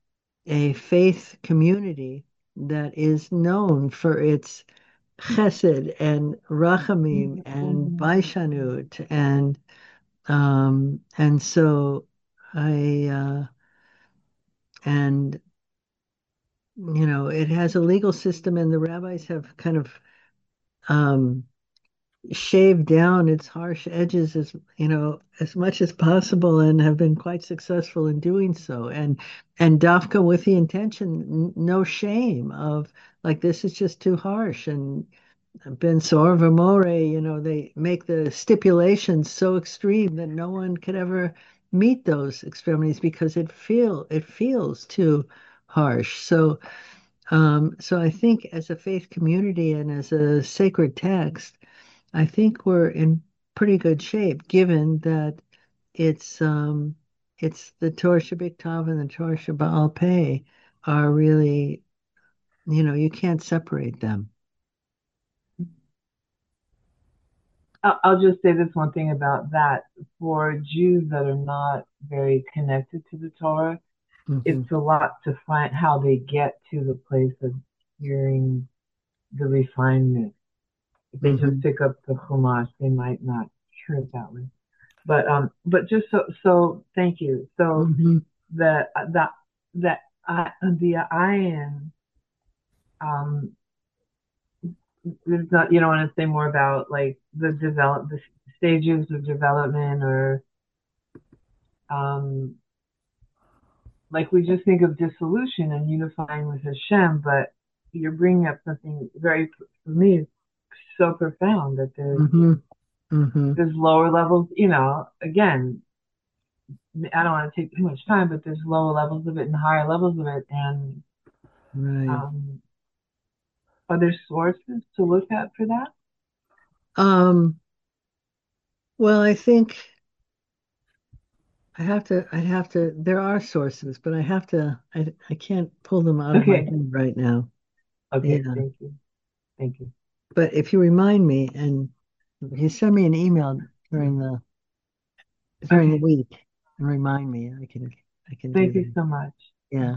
a faith community that is known for its chesed and rachamim and baishanut and um and so I uh and you know it has a legal system, and the rabbis have kind of um shaved down its harsh edges as you know as much as possible, and have been quite successful in doing so, and and dafka with the intention, n- no shame of like this is just too harsh. And Ben Sor Vamore, you know, they make the stipulations so extreme that no one could ever meet those extremities because it feel it feels too harsh. So um so I think as a faith community and as a sacred text, I think we're in pretty good shape, given that it's um it's the Torah Shabbat and the Torah Shabbat Peh are really, you know, you can't separate them. I'll I'll just say this one thing about that. For Jews that are not very connected to the Torah, Hmm. it's a lot to find how they get to the place of hearing the refinement. If they just Hmm. pick up the Chumash, they might not hear it that way. But um, but just so so thank you. So Hmm. the that that uh, the ayin um, there's not you don't want to say more about like the develop the stages of development or um like we just think of dissolution and unifying with Hashem, but you're bringing up something very, for me, so profound that there's Hmm. Hmm. there's lower levels. You know, again, I don't want to take too much time, but there's lower levels of it and higher levels of it, and Right. um, are there sources to look at for that? Um, well, I think I have to, I have to, there are sources, but I have to, I, I can't pull them out of my Okay, head right now. okay, Yeah. thank you, thank you. But if you remind me, and if you send me an email during the during the Okay, week and remind me, I can I can do thank you that. so much. Yeah.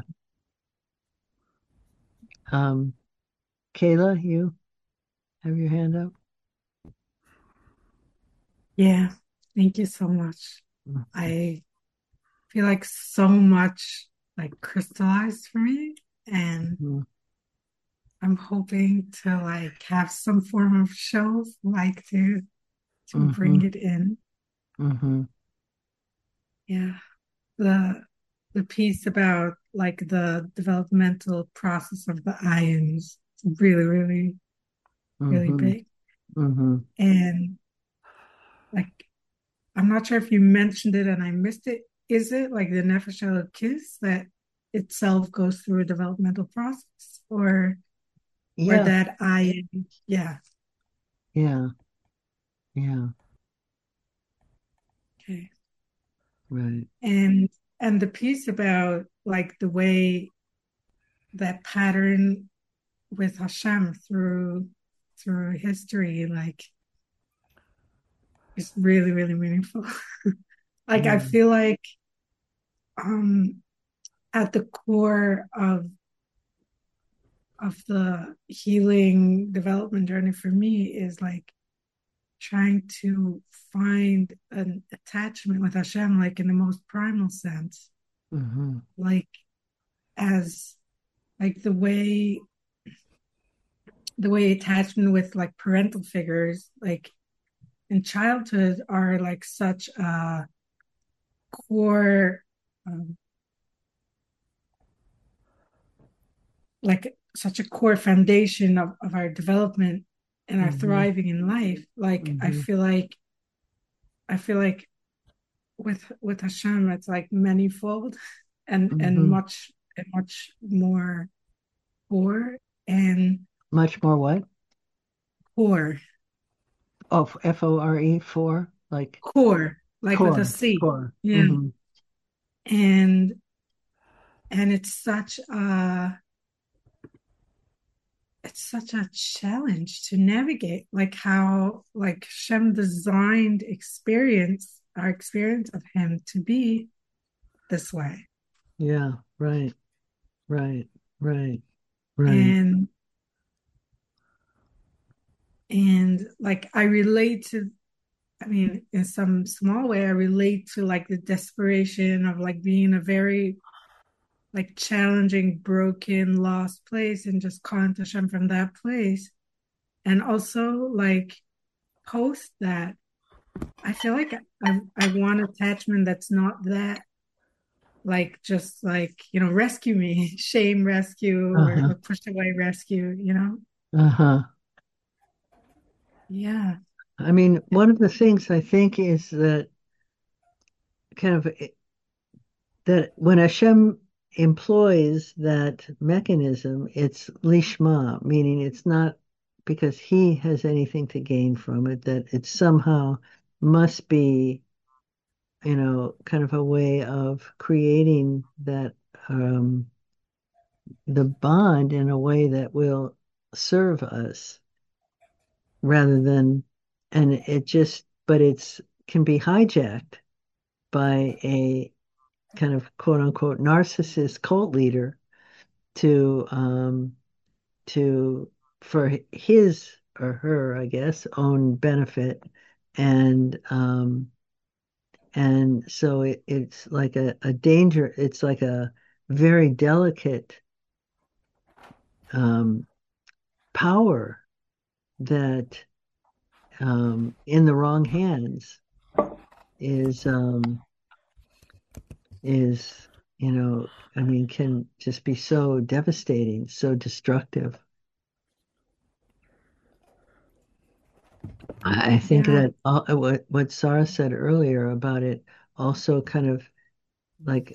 Um, Kayla, you have your hand up? Yeah, thank you so much. I feel like so much like crystallized for me, and Mhm. I'm hoping to like have some form of show like to to bring Mhm. it in. Mhm. Yeah. The the piece about like the developmental process of the ions is really, really, really Mhm. big. Mhm. And like I'm not sure if you mentioned it and I missed it. Is it like the Nefesh Elokis that itself goes through a developmental process, or or Yeah. that I yeah, Yeah. Yeah. okay. Right. And and the piece about like the way that pattern with Hashem through through history, like is really, really meaningful. Like I Yeah. feel like um at the core of of the healing development journey for me is like trying to find an attachment with Hashem, like in the most primal sense, Mhm. like as like the way the way attachment with like parental figures, like in childhood, are like such a core, um, like such a core foundation of, of our development and our Mhm. thriving in life. Like I Mhm. feel like I feel like with with Hashem, it's like manyfold and and Mhm. much and much more core and Much more what? core Oh, F O R E four, like core like with a core, C. core. Yeah. Mm-hmm. And and it's such a it's such a challenge to navigate, like how like Shem designed experience our experience of him to be this way. Yeah, right, right, right, right. And and like I relate to, I mean, in some small way, I relate to like the desperation of like being a very like challenging, broken, lost place and just calling to Hashem from that place. And also like post that, I feel like I I want attachment that's not that, like just like, you know, rescue me, shame rescue or, Uh-huh, or push away rescue, you know? uh-huh. Yeah. I mean, one of the things I think is that kind of eh, that when Hashem employs that mechanism, it's lishma, meaning it's not because he has anything to gain from it, that it somehow must be, you know, kind of a way of creating that um, the bond in a way that will serve us rather than, and it just, but it's can be hijacked by a kind of quote unquote narcissist cult leader to um to for his or her, I guess, own benefit. And um and so it, it's like a, a danger, it's like a very delicate um power that um in the wrong hands is um is you know, I mean, can just be so devastating, so destructive. I I think Yeah. that all, uh, what what Sarah said earlier about it also kind of like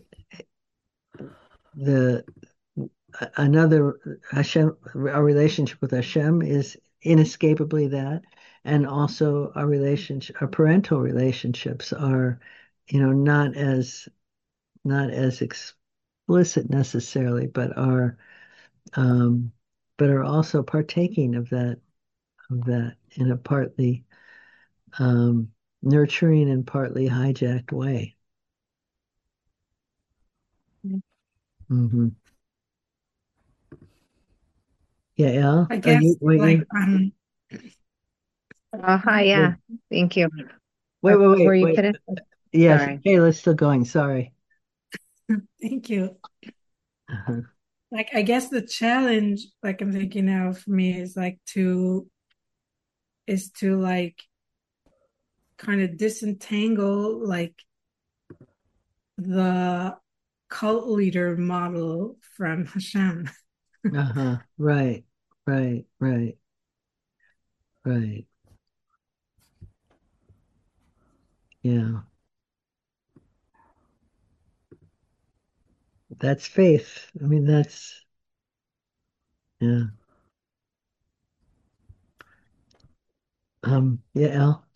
the another Hashem, our relationship with Hashem is inescapably that, and also our relationship, our parental relationships are, you know, not as not as explicit necessarily, but are um, but are also partaking of that of that in a partly um, nurturing and partly hijacked way. Hmm. Yeah, Al, I are you guess like waiting? um Uh, hi, Wait, yeah. Thank you. wait, Or wait, were wait. you wait. finished? Yes, Sorry. Kayla's still going. Sorry. thank you. Uh-huh. Like I guess the challenge, like I'm thinking now for me is like to is to like kind of disentangle like the cult leader model from Hashem. Uh-huh. Right, right, right, right. Yeah, that's faith. I mean, that's yeah. Um, yeah, Al.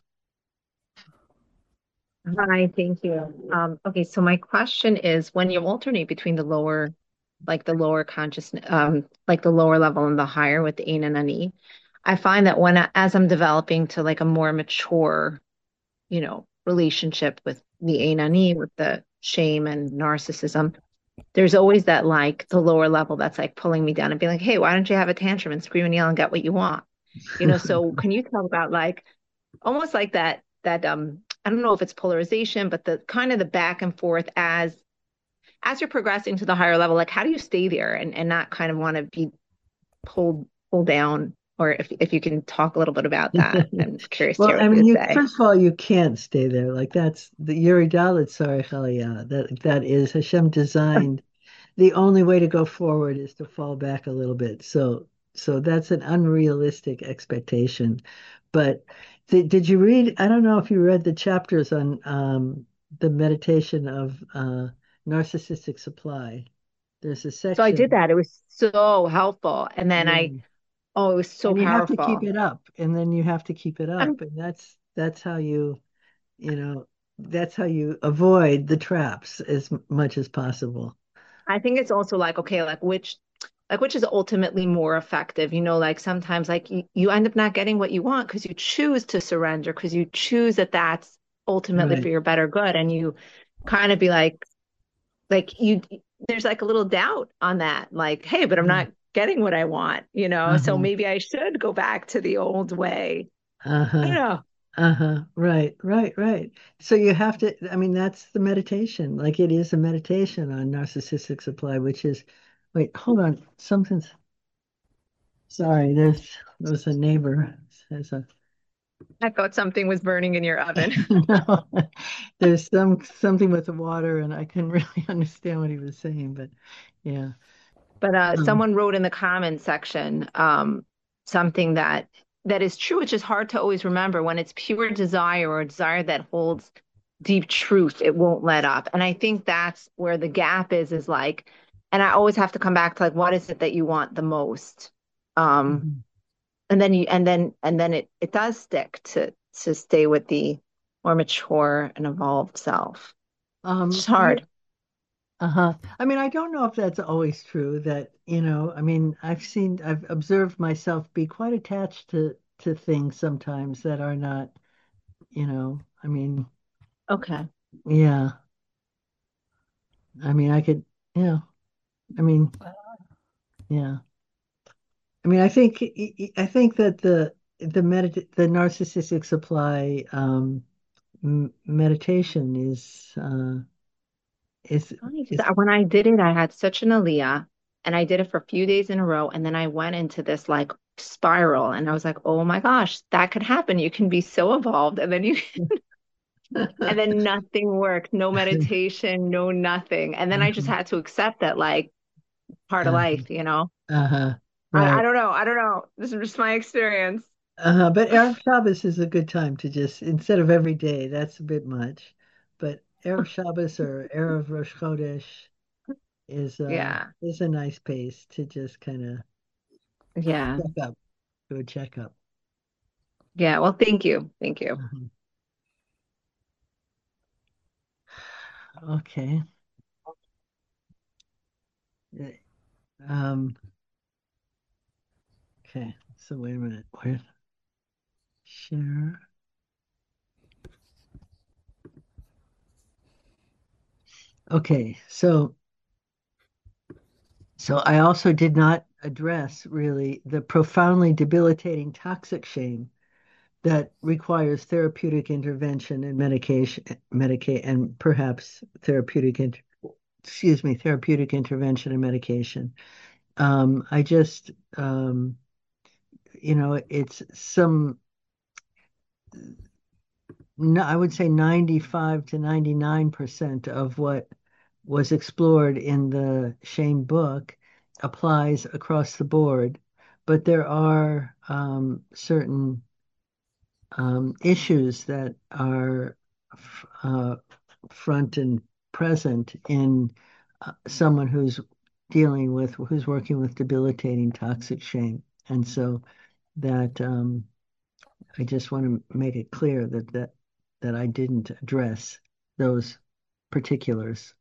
Hi, thank you. Um, okay, so my question is when you alternate between the lower, like the lower consciousness, um, like the lower level and the higher with the Ain and Ani, I find that when I, as I'm developing to like a more mature, you know, relationship with the Ain Ani, with the shame and narcissism, there's always that like the lower level that's like pulling me down and being like, hey, why don't you have a tantrum and scream and yell and get what you want? You know, so can you talk about like almost like that that um I don't know if it's polarization, but the kind of the back and forth as as you're progressing to the higher level, like how do you stay there and, and not kind of want to be pulled pulled down? Or if if you can talk a little bit about that, I'm curious to Well, hear I what you mean, would you say. first of all, you can't stay there. Like that's the Yuri Dalit Sarich Aliyah. That that is Hashem designed. The only way to go forward is to fall back a little bit. So so that's an unrealistic expectation. But did, did you read? I don't know if you read the chapters on um, the meditation of uh, narcissistic supply. There's a So I did section. that. It was so helpful. And then I, Yeah. oh, it was so And you have to keep powerful. it up, and then you have to keep it I'm, up, and that's that's how you, you know, that's how you avoid the traps as m- much as possible. I think it's also like, okay, like which like which is ultimately more effective. You know, like sometimes like you, you end up not getting what you want because you choose to surrender, because you choose that that's ultimately for Right. your better good. And you kind of be like, like you there's like a little doubt on that. Like, hey, but I'm Yeah. not getting what I want, you know, so Uh-huh. maybe I should go back to the old way. I don't Uh-huh. know. Uh-huh. Right, right, right. So you have to, I mean, that's the meditation. Like it is a meditation on narcissistic supply, which is, wait, hold on. Something's, sorry, there's, there was a neighbor says a, I thought something was burning in your oven. no, there's some, something with the water and I couldn't really understand what he was saying, but yeah. But uh, Um, someone wrote in the comments section um, something that that is true. It's just hard to always remember when it's pure desire or a desire that holds deep truth, it won't let up. And I think that's where the gap is, is like, and I always have to come back to like, what is it that you want the most? Um, mhm. and then you, and then, and then it, it does stick to, to stay with the more mature and evolved self. It's Um, just I, hard. uh-huh. I mean, I don't know if that's always true that, you know, I mean, I've seen, I've observed myself be quite attached to to things sometimes that are not, you know, I mean, Okay. yeah. I mean, I could, yeah. I mean, yeah. I mean, I think I think that the the medit the narcissistic supply um m meditation is uh is Funny, is 'cause when I did it, I had such an aliyah, and I did it for a few days in a row, and then I went into this like spiral, and I was like, oh my gosh, that could happen. You can be so evolved, and then you, and then nothing worked, no meditation, no nothing, and then I just uh-huh, had to accept that like part of uh-huh, life, you know. uh-huh, I, I right. don't know, I don't know. This is just my experience. Uh-huh. But Erev Shabbos is a good time to just, instead of every day, that's a bit much. But Erev Shabbos or Erev Rosh Chodesh is uh Yeah, is a nice pace to just kind of yeah, check up, do a checkup. yeah. Well, thank you, thank you. Mhm. Okay. Uh, Um, okay. So wait a minute. Where share? Okay. So so I also did not address really the profoundly debilitating toxic shame that requires therapeutic intervention and medication, medicate, and perhaps therapeutic, inter excuse me, therapeutic intervention and medication. Um, I just, um, you know, it's some, no, I would say ninety-five to ninety-nine percent of what was explored in the Shame book applies across the board, but there are um, certain um, issues that are f- uh, front and present in uh, someone who's dealing with, who's working with debilitating toxic shame. And so that um, I just want to make it clear that that that I didn't address those particulars.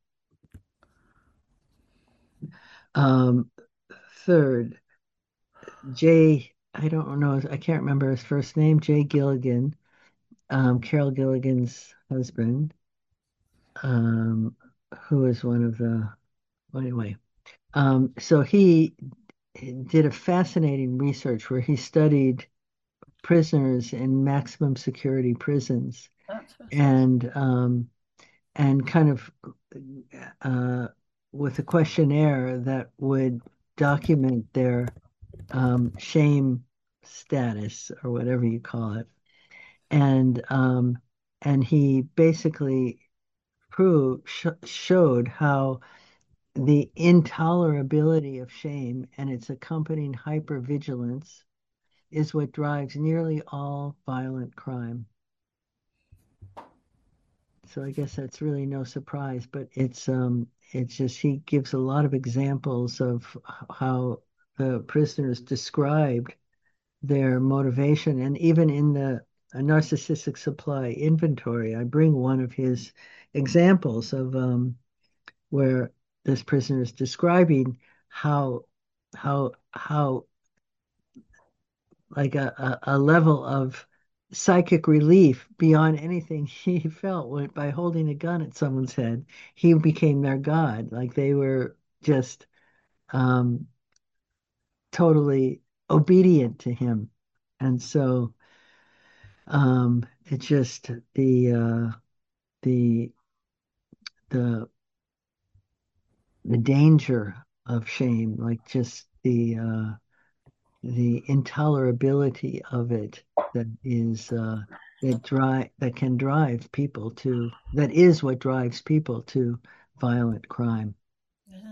Um, third, Jay, I don't know, I can't remember his first name, Jay Gilligan, um, Carol Gilligan's husband, um, who is one of the, well, anyway. Um, so he did a fascinating research where he studied prisoners in maximum security prisons That's fascinating. and um, and kind of uh, with a questionnaire that would document their um, shame status or whatever you call it. And um, and he basically proved sh showed how the intolerability of shame and its accompanying hypervigilance is what drives nearly all violent crime. So I guess that's really no surprise, but it's um it's just he gives a lot of examples of how the prisoners described their motivation, and even in the a narcissistic supply inventory, I bring one of his examples of um where this prisoner is describing how how how like a, a, a level of psychic relief beyond anything he felt when, by holding a gun at someone's head. He became their god. Like they were just um, totally obedient to him. And so um, it's just the uh, the the the danger of shame, like just the uh, the intolerability of it that is uh, that drive that can drive people to that is what drives people to violent crime. Yeah.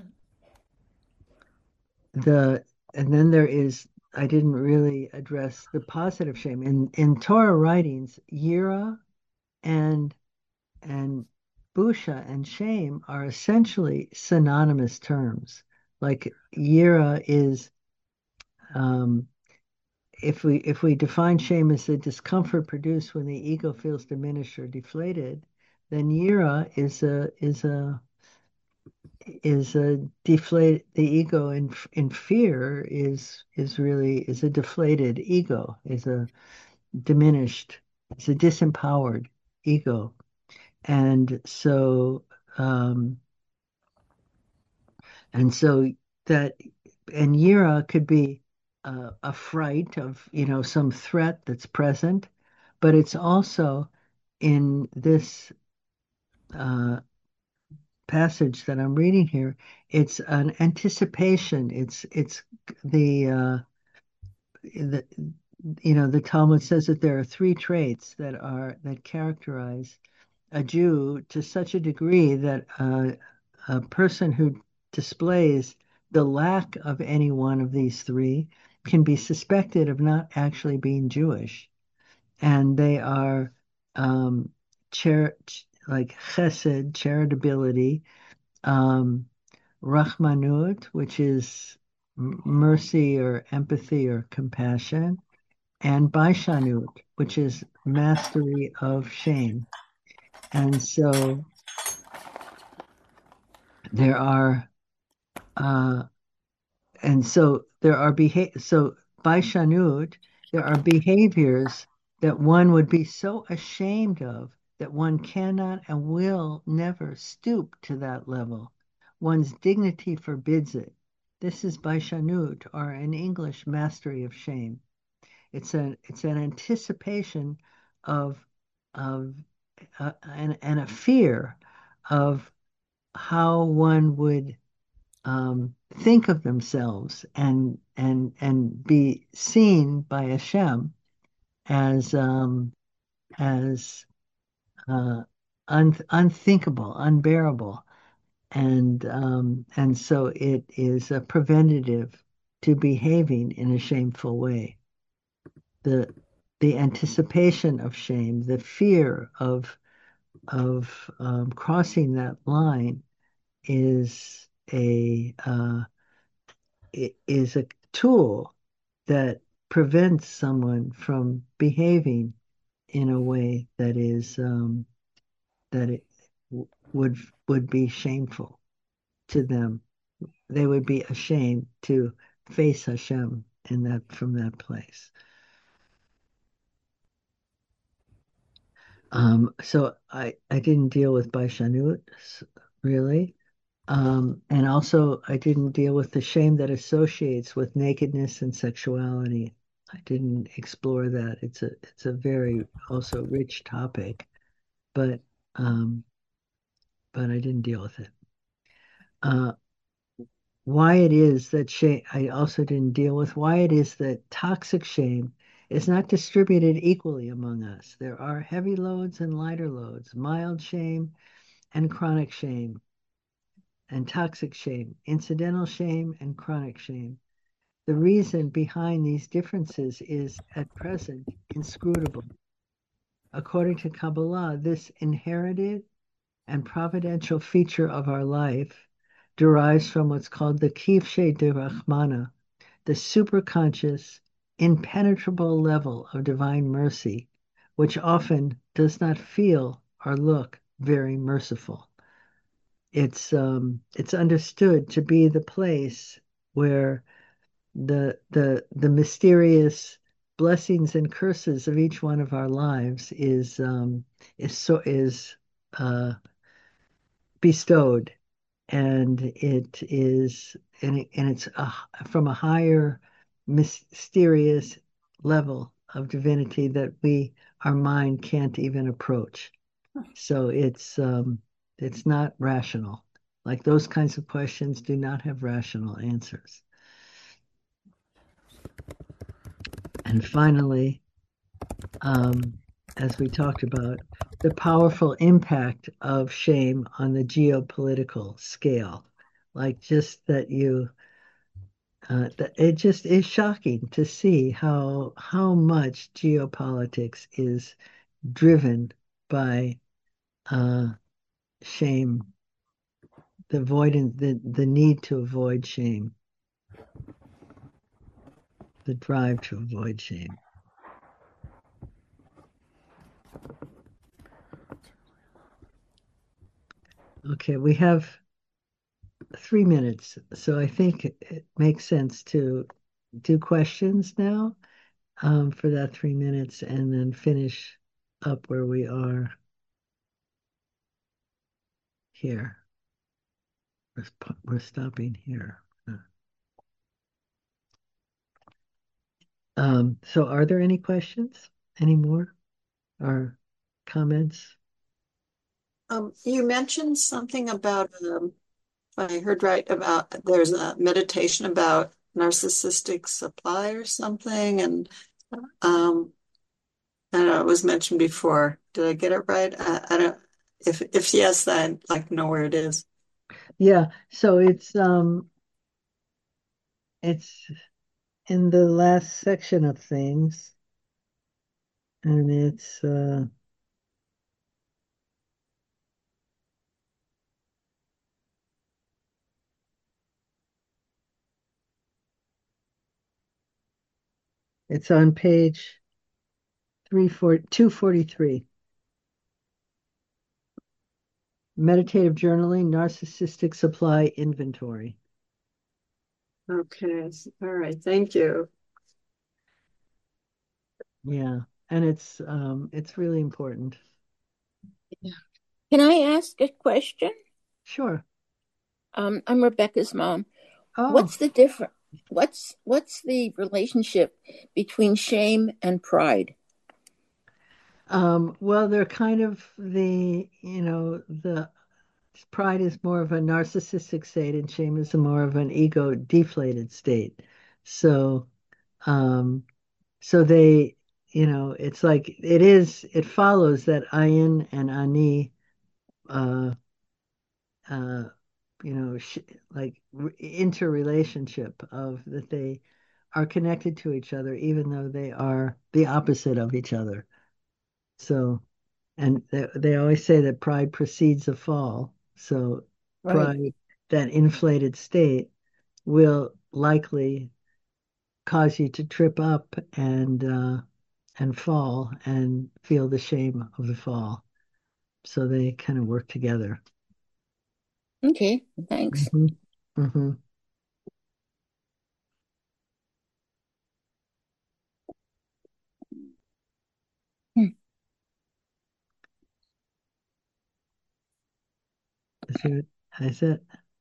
The and then there is I didn't really address the positive shame in in Torah writings. Yira and and busha and shame are essentially synonymous terms. Like yira is um, if we if we define shame as the discomfort produced when the ego feels diminished or deflated, then yira is a is a is a deflate the ego in in fear is is really is a deflated ego, is a diminished, is a disempowered ego. And so um and so that and yira could be uh, a fright of, you know, some threat that's present, but it's also in this uh, passage that I'm reading here, it's an anticipation. It's it's the uh, the you know the Talmud says that there are three traits that are that characterize a Jew to such a degree that uh, a person who displays the lack of any one of these three can be suspected of not actually being Jewish. And they are um, char like chesed, charitability, um, Rahmanut, which is mercy or empathy or compassion, and Baishanut, which is mastery of shame. And so there are, uh, and so there are behavior. So Baishanut, there are behaviors that one would be so ashamed of that one cannot and will never stoop to that level. One's dignity forbids it. This is Baishanut, or in English, mastery of shame. It's an it's an anticipation of of uh, and and a fear of how one would um, think of themselves and and and be seen by Hashem as um, as uh, un unthinkable, unbearable, and um, and so it is a preventative to behaving in a shameful way. The the anticipation of shame, the fear of of um, crossing that line is a uh, is a tool that prevents someone from behaving in a way that is um, that it w- would would be shameful to them. They would be ashamed to face Hashem in that from that place. Um, so I I didn't deal with Baishanut really. Um, and also, I didn't deal with the shame that associates with nakedness and sexuality. I didn't explore that. It's a it's a very also rich topic, but um, but I didn't deal with it. Uh, why it is that shame, I also didn't deal with why it is that toxic shame is not distributed equally among us. There are heavy loads and lighter loads, mild shame and chronic shame, and toxic shame, incidental shame and chronic shame. The reason behind these differences is at present inscrutable. According to Kabbalah, this inherited and providential feature of our life derives from what's called the Kivshe de Rahmana, the superconscious, impenetrable level of divine mercy, which often does not feel or look very merciful. It's um, it's understood to be the place where the the the mysterious blessings and curses of each one of our lives is um, is so is uh, bestowed, and it is and, it, and it's a, from a higher mysterious level of divinity that we our mind can't even approach. So it's um, it's not rational. Like those kinds of questions do not have rational answers. And finally, um, as we talked about, the powerful impact of shame on the geopolitical scale. Like just that you, uh, that it just is shocking to see how how much geopolitics is driven by uh, shame, the avoidance, the the need to avoid shame, the drive to avoid shame. Okay, we have three minutes, so I think it makes sense to do questions now um, for that three minutes and then finish up where we are here. We're, we're stopping here. Um, so are there any questions anymore or comments? Um, you mentioned something about, um, if I heard right, about there's a meditation about narcissistic supply or something, and um, I don't know, it was mentioned before. Did I get it right? I, I don't. If if yes, I'd like to know where it is. Yeah, so it's um it's in the last section of things, and it's uh it's on page three four two forty three. Meditative journaling, narcissistic supply inventory. Okay. All right. Thank you. Yeah, and it's um it's really important. Can I ask a question? Sure. Um, I'm Rebecca's mom. Oh, What's the difference? What's what's the relationship between shame and pride? um, well, they're kind of the, you know, the pride is more of a narcissistic state and shame is more of an ego deflated state. So, um, so they, you know, it's like it is, it follows that ayin and ani, uh, uh, you know, sh like r- interrelationship of that they are connected to each other, even though they are the opposite of each other. So, and they, they always say that pride precedes a fall. So, Right. pride, that inflated state, will likely cause you to trip up and uh, and fall and feel the shame of the fall. So they kind of work together. Okay, thanks. hmm hmm Hmm. Is there, is it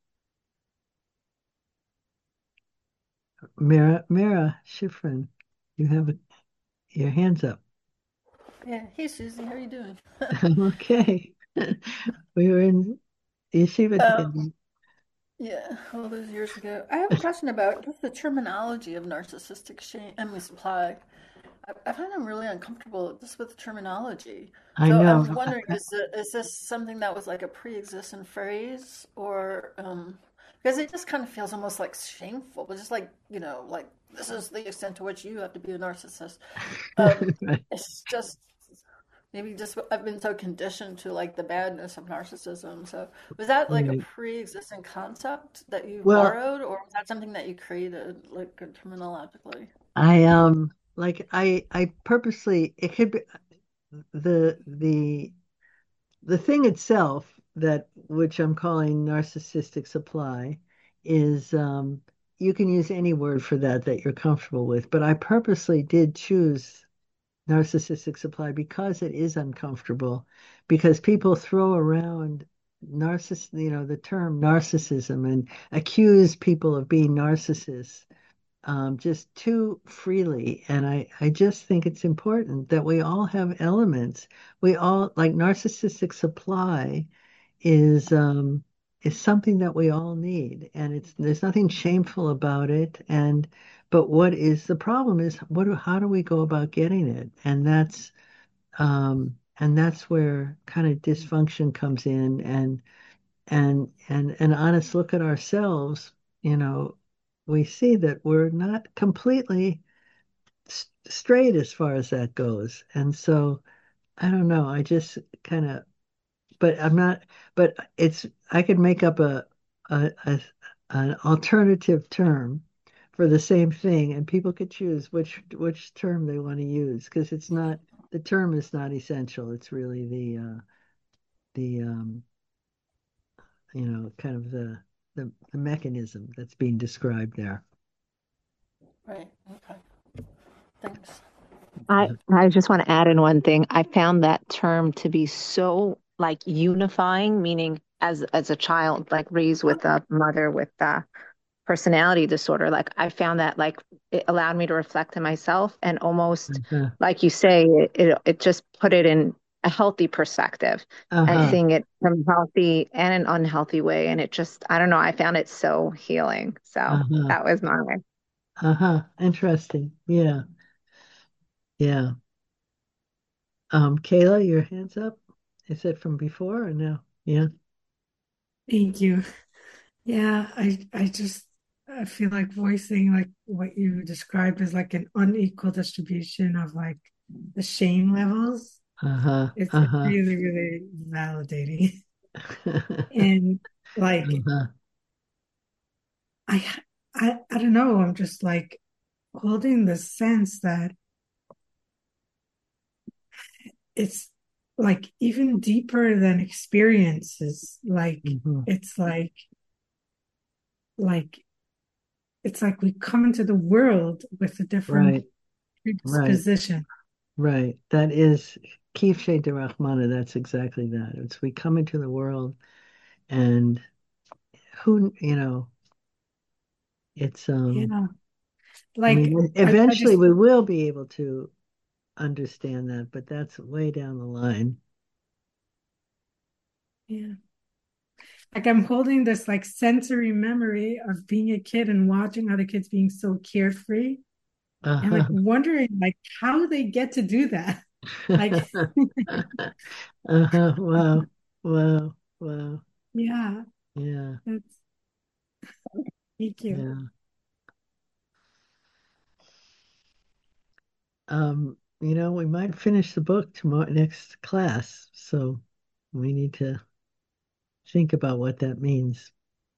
Mara, Mara Schifrin? You have a, your hands up. Yeah. Hey, Susie, how are you doing? Okay. We were in yeshiva Um, together. yeah, all those years ago. I have a question about just the terminology of narcissistic shame and supply. I, I find I'm really uncomfortable just with the terminology. I So I know. was wondering, is it, is this something that was like a pre-existing phrase, or um, because it just kind of feels almost like shameful, but just like, you know, like this is the extent to which you have to be a narcissist. Um, Right. it's just maybe just I've been so conditioned to like the badness of narcissism. So was that like a Right. pre-existing concept that you Well, borrowed, or was that something that you created, like terminologically? I um like I I purposely it could be the the the thing itself that which I'm calling narcissistic supply is um you can use any word for that that you're comfortable with, but I purposely did choose narcissistic supply because it is uncomfortable, because people throw around narciss, you know, the term narcissism and accuse people of being narcissists um, just too freely. And I, I just think it's important that we all have elements. We all, like narcissistic supply is um, is something that we all need, and it's there's nothing shameful about it. And but what is the problem is what do, how do we go about getting it? And that's um, and that's where kind of dysfunction comes in, and and and an honest look at ourselves. You know, we see that we're not completely s- straight as far as that goes, and so I don't know. I just kind of but I'm not, but it's, I could make up a, a, a an alternative term for the same thing, and people could choose which which term they want to use because it's not, the term is not essential. It's really the uh, the um, you know, kind of the, the the mechanism that's being described there. Right. Okay. Thanks. I I just want to add in one thing. I found that term to be so like unifying, meaning as as a child, like raised with a mother with a personality disorder, like I found that like it allowed me to reflect on myself and almost Uh-huh. like you say, it it, it just put it in a healthy perspective and Uh-huh. seeing it from a healthy and an unhealthy way. And it just, I don't know, I found it so healing. So Uh-huh. that was my Uh-huh. Interesting. Yeah. Yeah. Um, Kayla, your hands up. Is it from before or no? Yeah. Thank you. Yeah, I I just I feel like voicing like what you described as like an unequal distribution of like the shame levels. Uh-huh. It's Uh-huh. really, really validating. And like Uh-huh. I I I don't know, I'm just like holding the sense that it's like even deeper than experiences. Like Mm-hmm. it's like like it's like we come into the world with a different Right, right, predisposition. right. That is Kifche de Rahmana. That's exactly that. It's we come into the world and who, you know, it's um Yeah. I Like mean, I, I eventually just we will be able to understand that, but that's way down the line. yeah. Like I'm holding this like sensory memory of being a kid and watching other kids being so carefree and like Uh-huh. wondering like how they get to do that. Like Uh-huh. Wow. Wow. Wow. yeah, Yeah. that's thank you. Yeah. Um, you know, we might finish the book tomorrow next class, so we need to think about what that means.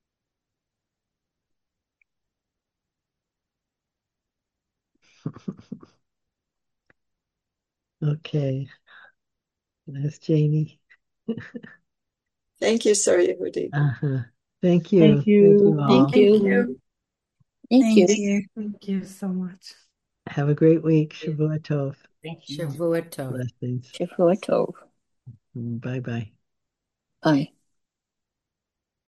Okay, that's Janie. Thank you, Sir Yehudi. Uh-huh. Thank you. Thank Thank you you. Thank all. you. Thank you. Thank Thank you. you. Thank you so much. Have a great week. Shavua Tov. Shavua Tov. Blessings. Shavua Tov. Bye bye. Bye.